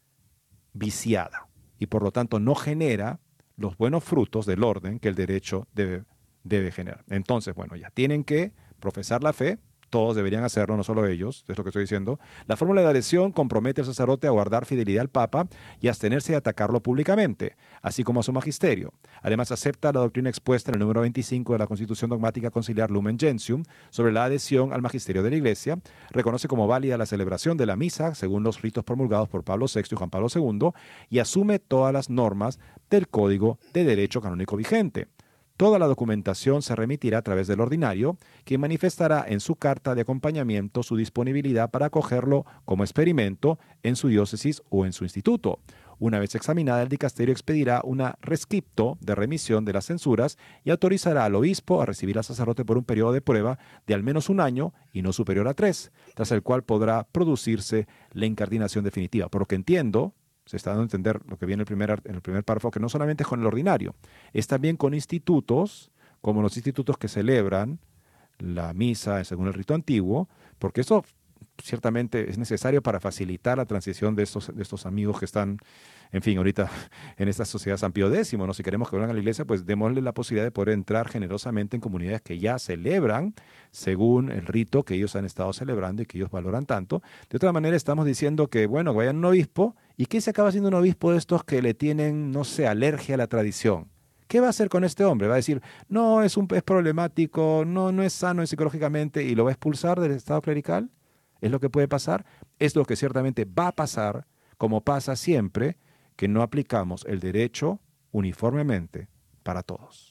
viciada y por lo tanto no genera los buenos frutos del orden que el derecho debe, debe generar? Entonces, bueno, ya tienen que profesar la fe, todos deberían hacerlo, no solo ellos, es lo que estoy diciendo. La fórmula de adhesión compromete al sacerdote a guardar fidelidad al Papa y abstenerse de atacarlo públicamente, así como a su magisterio. Además, acepta la doctrina expuesta en el número veinticinco de la Constitución Dogmática Conciliar Lumen Gentium sobre la adhesión al magisterio de la Iglesia, reconoce como válida la celebración de la misa según los ritos promulgados por Pablo sexto y Juan Pablo segundo y asume todas las normas del Código de Derecho Canónico vigente. Toda la documentación se remitirá a través del ordinario, quien manifestará en su carta de acompañamiento su disponibilidad para acogerlo como experimento en su diócesis o en su instituto. Una vez examinada, el dicasterio expedirá una rescripto de remisión de las censuras y autorizará al obispo a recibir al sacerdote por un periodo de prueba de al menos un año y no superior a tres, tras el cual podrá producirse la incardinación definitiva. Por lo que entiendo, se está dando a entender lo que viene en el primer, en el primer párrafo, que no solamente es con el ordinario, es también con institutos, como los institutos que celebran la misa según el rito antiguo, porque eso ciertamente es necesario para facilitar la transición de estos, de estos amigos que están, en fin, ahorita en esta sociedad San Pío X, ¿no? Si queremos que vuelvan a la iglesia, pues démosle la posibilidad de poder entrar generosamente en comunidades que ya celebran según el rito que ellos han estado celebrando y que ellos valoran tanto. De otra manera, estamos diciendo que, bueno, que vayan un obispo, ¿y qué se acaba siendo un obispo de estos que le tienen, no sé, alergia a la tradición? ¿Qué va a hacer con este hombre? Va a decir, no, es, un, es problemático, no, no es sano psicológicamente, y lo va a expulsar del estado clerical. ¿Es lo que puede pasar? Es lo que ciertamente va a pasar, como pasa siempre, que no aplicamos el derecho uniformemente para todos.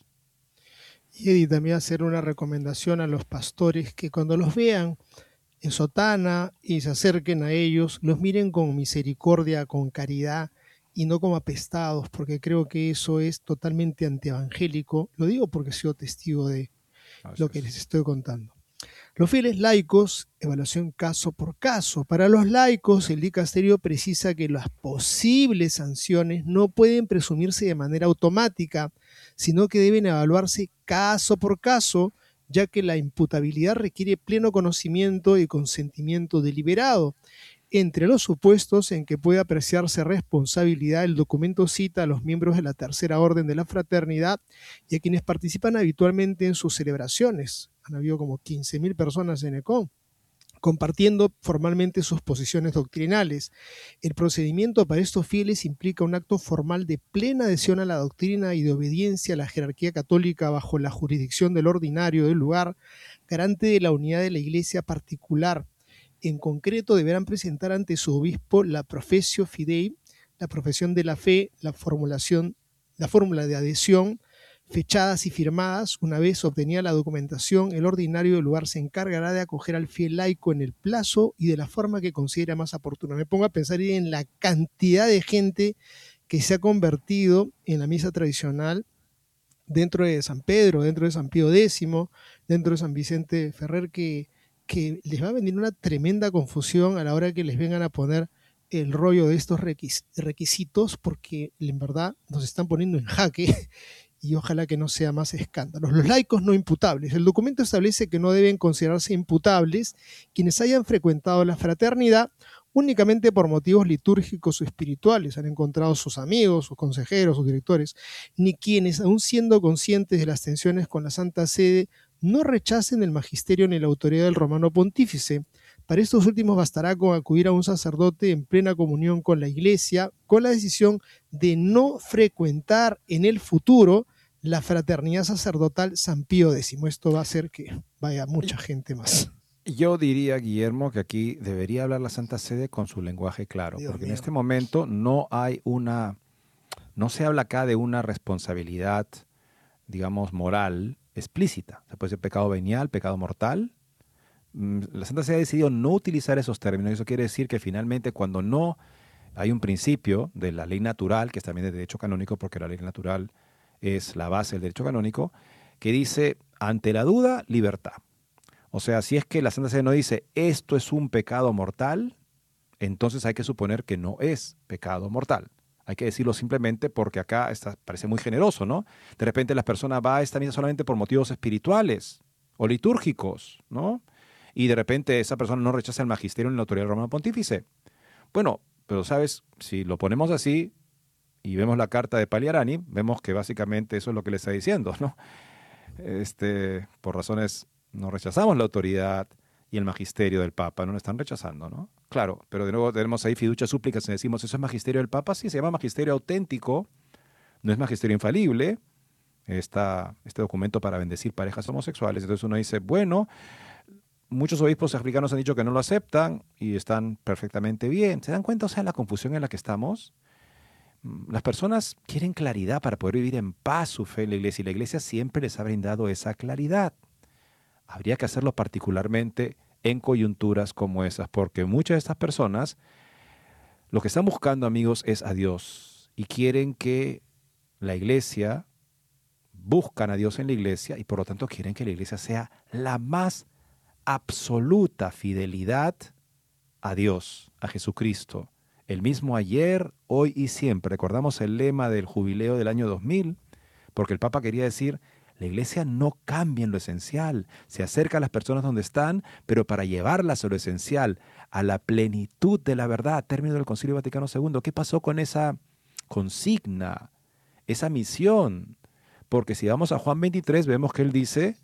Y Eddie, también hacer una recomendación a los pastores que cuando los vean en sotana y se acerquen a ellos, los miren con misericordia, con caridad y no como apestados, porque creo que eso es totalmente antievangélico. Lo digo porque he sido testigo de lo que les estoy contando. Los fieles laicos, evaluación caso por caso. Para los laicos, el dicasterio precisa que las posibles sanciones no pueden presumirse de manera automática, sino que deben evaluarse caso por caso, ya que la imputabilidad requiere pleno conocimiento y consentimiento deliberado. Entre los supuestos en que puede apreciarse responsabilidad, el documento cita a los miembros de la Tercera Orden de la Fraternidad y a quienes participan habitualmente en sus celebraciones. Han habido como quince mil personas en ECON, compartiendo formalmente sus posiciones doctrinales. El procedimiento para estos fieles implica un acto formal de plena adhesión a la doctrina y de obediencia a la jerarquía católica bajo la jurisdicción del ordinario del lugar, garante de la unidad de la Iglesia particular. En concreto, deberán presentar ante su obispo la professio fidei, la profesión de la fe, la formulación, la fórmula de adhesión, fechadas y firmadas. Una vez obtenida la documentación, el ordinario del lugar se encargará de acoger al fiel laico en el plazo y de la forma que considera más oportuna. Me pongo a pensar en la cantidad de gente que se ha convertido en la misa tradicional dentro de San Pedro, dentro de San Pío X, dentro de San Vicente Ferrer, que que les va a venir una tremenda confusión a la hora que les vengan a poner el rollo de estos requis- requisitos, porque en verdad nos están poniendo en jaque y ojalá que no sea más escándalos. Los laicos no imputables. El documento establece que no deben considerarse imputables quienes hayan frecuentado la fraternidad únicamente por motivos litúrgicos o espirituales, han encontrado sus amigos, sus consejeros, sus directores, ni quienes, aun siendo conscientes de las tensiones con la Santa Sede, no rechacen el magisterio ni la autoridad del romano pontífice. Para estos últimos bastará con acudir a un sacerdote en plena comunión con la Iglesia, con la decisión de no frecuentar en el futuro la fraternidad sacerdotal San Pío X. Esto va a hacer que vaya mucha gente más. Yo diría, Guillermo, que aquí debería hablar la Santa Sede con su lenguaje claro, Dios porque mío. en este momento no hay una, no se habla acá de una responsabilidad, digamos, moral explícita. Se puede ser pecado venial, pecado mortal. La Santa Sede ha decidido no utilizar esos términos. Eso quiere decir que finalmente cuando no hay un principio de la ley natural, que es también de derecho canónico, porque la ley natural es la base del derecho canónico, que dice, ante la duda, libertad. O sea, si es que la Santa Sede no dice, esto es un pecado mortal, entonces hay que suponer que no es pecado mortal. Hay que decirlo simplemente porque acá está, parece muy generoso, ¿no? De repente la persona va a esta misa solamente por motivos espirituales o litúrgicos, ¿no? Y de repente esa persona no rechaza el magisterio ni la autoridad del romano pontífice. Bueno, pero sabes, si lo ponemos así y vemos la carta de Pagliarani, vemos que básicamente eso es lo que le está diciendo, ¿no? Este, por razones, no rechazamos la autoridad y el magisterio del Papa, no lo están rechazando, ¿no? Claro, pero de nuevo tenemos ahí fiducia súplicas y decimos, ¿eso es magisterio del Papa? Sí, se llama magisterio auténtico, no es magisterio infalible, está este documento para bendecir parejas homosexuales. Entonces uno dice, bueno, muchos obispos africanos han dicho que no lo aceptan y están perfectamente bien. ¿Se dan cuenta, o sea, la confusión en la que estamos? Las personas quieren claridad para poder vivir en paz su fe en la iglesia y la iglesia siempre les ha brindado esa claridad. Habría que hacerlo particularmente en coyunturas como esas, porque muchas de estas personas lo que están buscando, amigos, es a Dios y quieren que la iglesia, buscan a Dios en la iglesia y por lo tanto quieren que la iglesia sea la más absoluta fidelidad a Dios, a Jesucristo. El mismo ayer, hoy y siempre. Recordamos el lema del jubileo del año dos mil, porque el Papa quería decir, la iglesia no cambia en lo esencial, se acerca a las personas donde están, pero para llevarlas a lo esencial, a la plenitud de la verdad, término del Concilio Vaticano segundo. ¿Qué pasó con esa consigna, esa misión? Porque si vamos a Juan veintitrés, vemos que él dice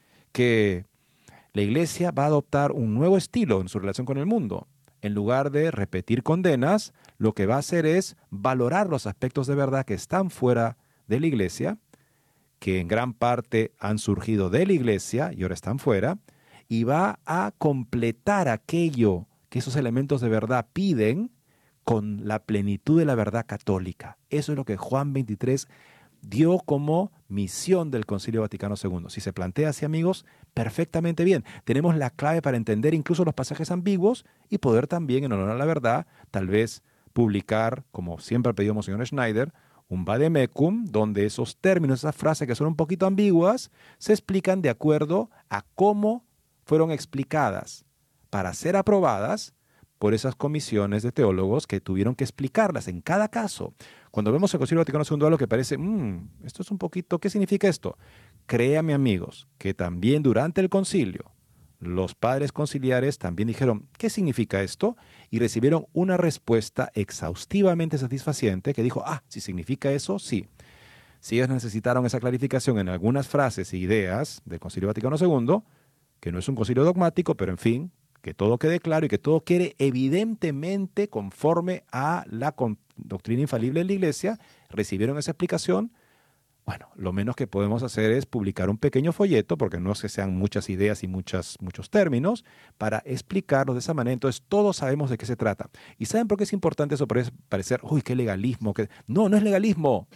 que la iglesia va a adoptar un nuevo estilo en su relación con el mundo. En lugar de repetir condenas, lo que va a hacer es valorar los aspectos de verdad que están fuera de la iglesia, que en gran parte han surgido de la iglesia y ahora están fuera, y va a completar aquello que esos elementos de verdad piden con la plenitud de la verdad católica. Eso es lo que Juan veintitrés dio como misión del Concilio Vaticano segundo. Si se plantea así, amigos, perfectamente bien. Tenemos la clave para entender incluso los pasajes ambiguos y poder también, en honor a la verdad, tal vez publicar, como siempre ha pedido Monseñor Schneider, un vademecum, donde esos términos, esas frases que son un poquito ambiguas, se explican de acuerdo a cómo fueron explicadas para ser aprobadas por esas comisiones de teólogos que tuvieron que explicarlas en cada caso. Cuando vemos el Concilio Vaticano segundo, lo que parece, mmm, esto es un poquito, ¿qué significa esto? Créanme, amigos, que también durante el concilio, los padres conciliares también dijeron, ¿qué significa esto? Y recibieron una respuesta exhaustivamente satisfaciente que dijo, ah, si significa eso, sí. Si ellos necesitaron esa clarificación en algunas frases e ideas del Concilio Vaticano segundo, que no es un concilio dogmático, pero en fin, que todo quede claro y que todo quede evidentemente conforme a la doctrina infalible de la Iglesia, recibieron esa explicación. Bueno, lo menos que podemos hacer es publicar un pequeño folleto, porque no es que sean muchas ideas y muchas, muchos términos, para explicarlo de esa manera. Entonces, todos sabemos de qué se trata. ¿Y saben por qué es importante eso? Parece parecer, uy, qué legalismo. Qué... No, no es legalismo.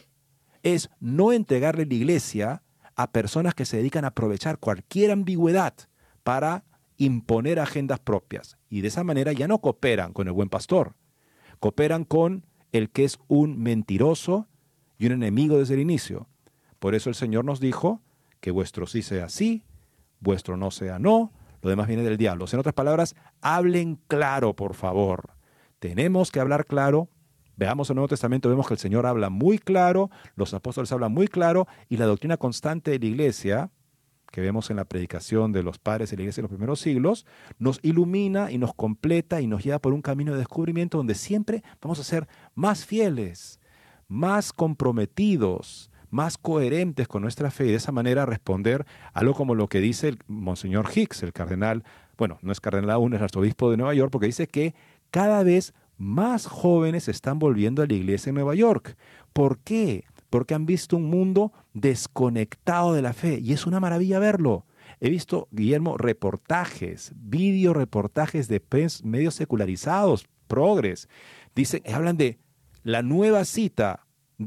Es no entregarle la Iglesia a personas que se dedican a aprovechar cualquier ambigüedad para imponer agendas propias. Y de esa manera ya no cooperan con el buen pastor. Cooperan con el que es un mentiroso y un enemigo desde el inicio. Por eso el Señor nos dijo que vuestro sí sea sí, vuestro no sea no, lo demás viene del diablo. En otras palabras, hablen claro, por favor. Tenemos que hablar claro. Veamos el Nuevo Testamento, vemos que el Señor habla muy claro, los apóstoles hablan muy claro, y la doctrina constante de la Iglesia, que vemos en la predicación de los padres de la Iglesia en los primeros siglos, nos ilumina y nos completa y nos lleva por un camino de descubrimiento donde siempre vamos a ser más fieles, más comprometidos, más coherentes con nuestra fe y de esa manera responder a algo como lo que dice el Monseñor Hicks, el cardenal, bueno, no es cardenal aún, es arzobispo de Nueva York, porque dice que cada vez más jóvenes están volviendo a la iglesia en Nueva York. ¿Por qué? Porque han visto un mundo desconectado de la fe y es una maravilla verlo. He visto, Guillermo, reportajes, videoreportajes de medios secularizados, progres. Dicen, hablan de la nueva cita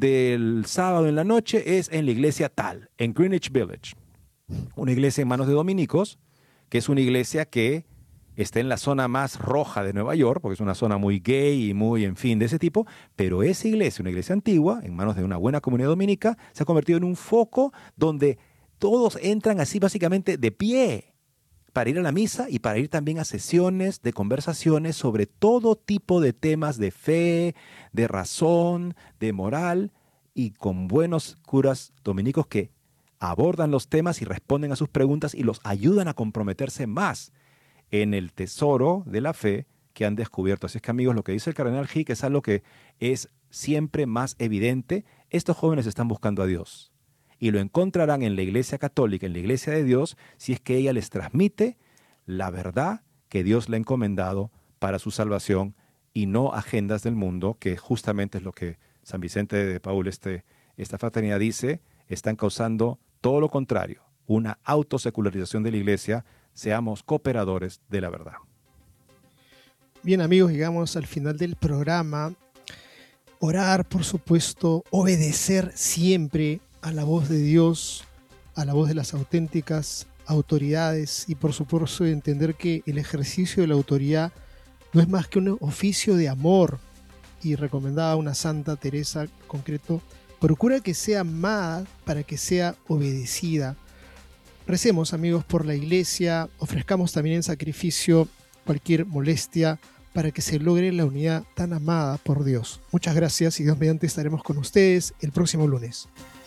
del sábado en la noche es en la iglesia tal, en Greenwich Village. Una iglesia en manos de dominicos, que es una iglesia que está en la zona más roja de Nueva York, porque es una zona muy gay y muy, en fin, de ese tipo, pero esa iglesia, una iglesia antigua, en manos de una buena comunidad dominica, se ha convertido en un foco donde todos entran así básicamente de pie para ir a la misa y para ir también a sesiones de conversaciones sobre todo tipo de temas de fe, de razón, de moral, y con buenos curas dominicos que abordan los temas y responden a sus preguntas y los ayudan a comprometerse más en el tesoro de la fe que han descubierto. Así es que, amigos, lo que dice el cardenal Hick es algo que es siempre más evidente. Estos jóvenes están buscando a Dios y lo encontrarán en la Iglesia Católica, en la Iglesia de Dios, si es que ella les transmite la verdad que Dios le ha encomendado para su salvación y no agendas del mundo, que justamente es lo que San Vicente de Paúl, este, esta fraternidad dice, están causando todo lo contrario, una autosecularización de la iglesia. Seamos cooperadores de la verdad. Bien, amigos, llegamos al final del programa. Orar, por supuesto, obedecer siempre a la voz de Dios, a la voz de las auténticas autoridades y por supuesto entender que el ejercicio de la autoridad no es más que un oficio de amor, y recomendaba una Santa Teresa concreto, procura que sea amada para que sea obedecida. Recemos, amigos, por la iglesia, ofrezcamos también en sacrificio cualquier molestia para que se logre la unidad tan amada por Dios. Muchas gracias y Dios mediante estaremos con ustedes el próximo lunes.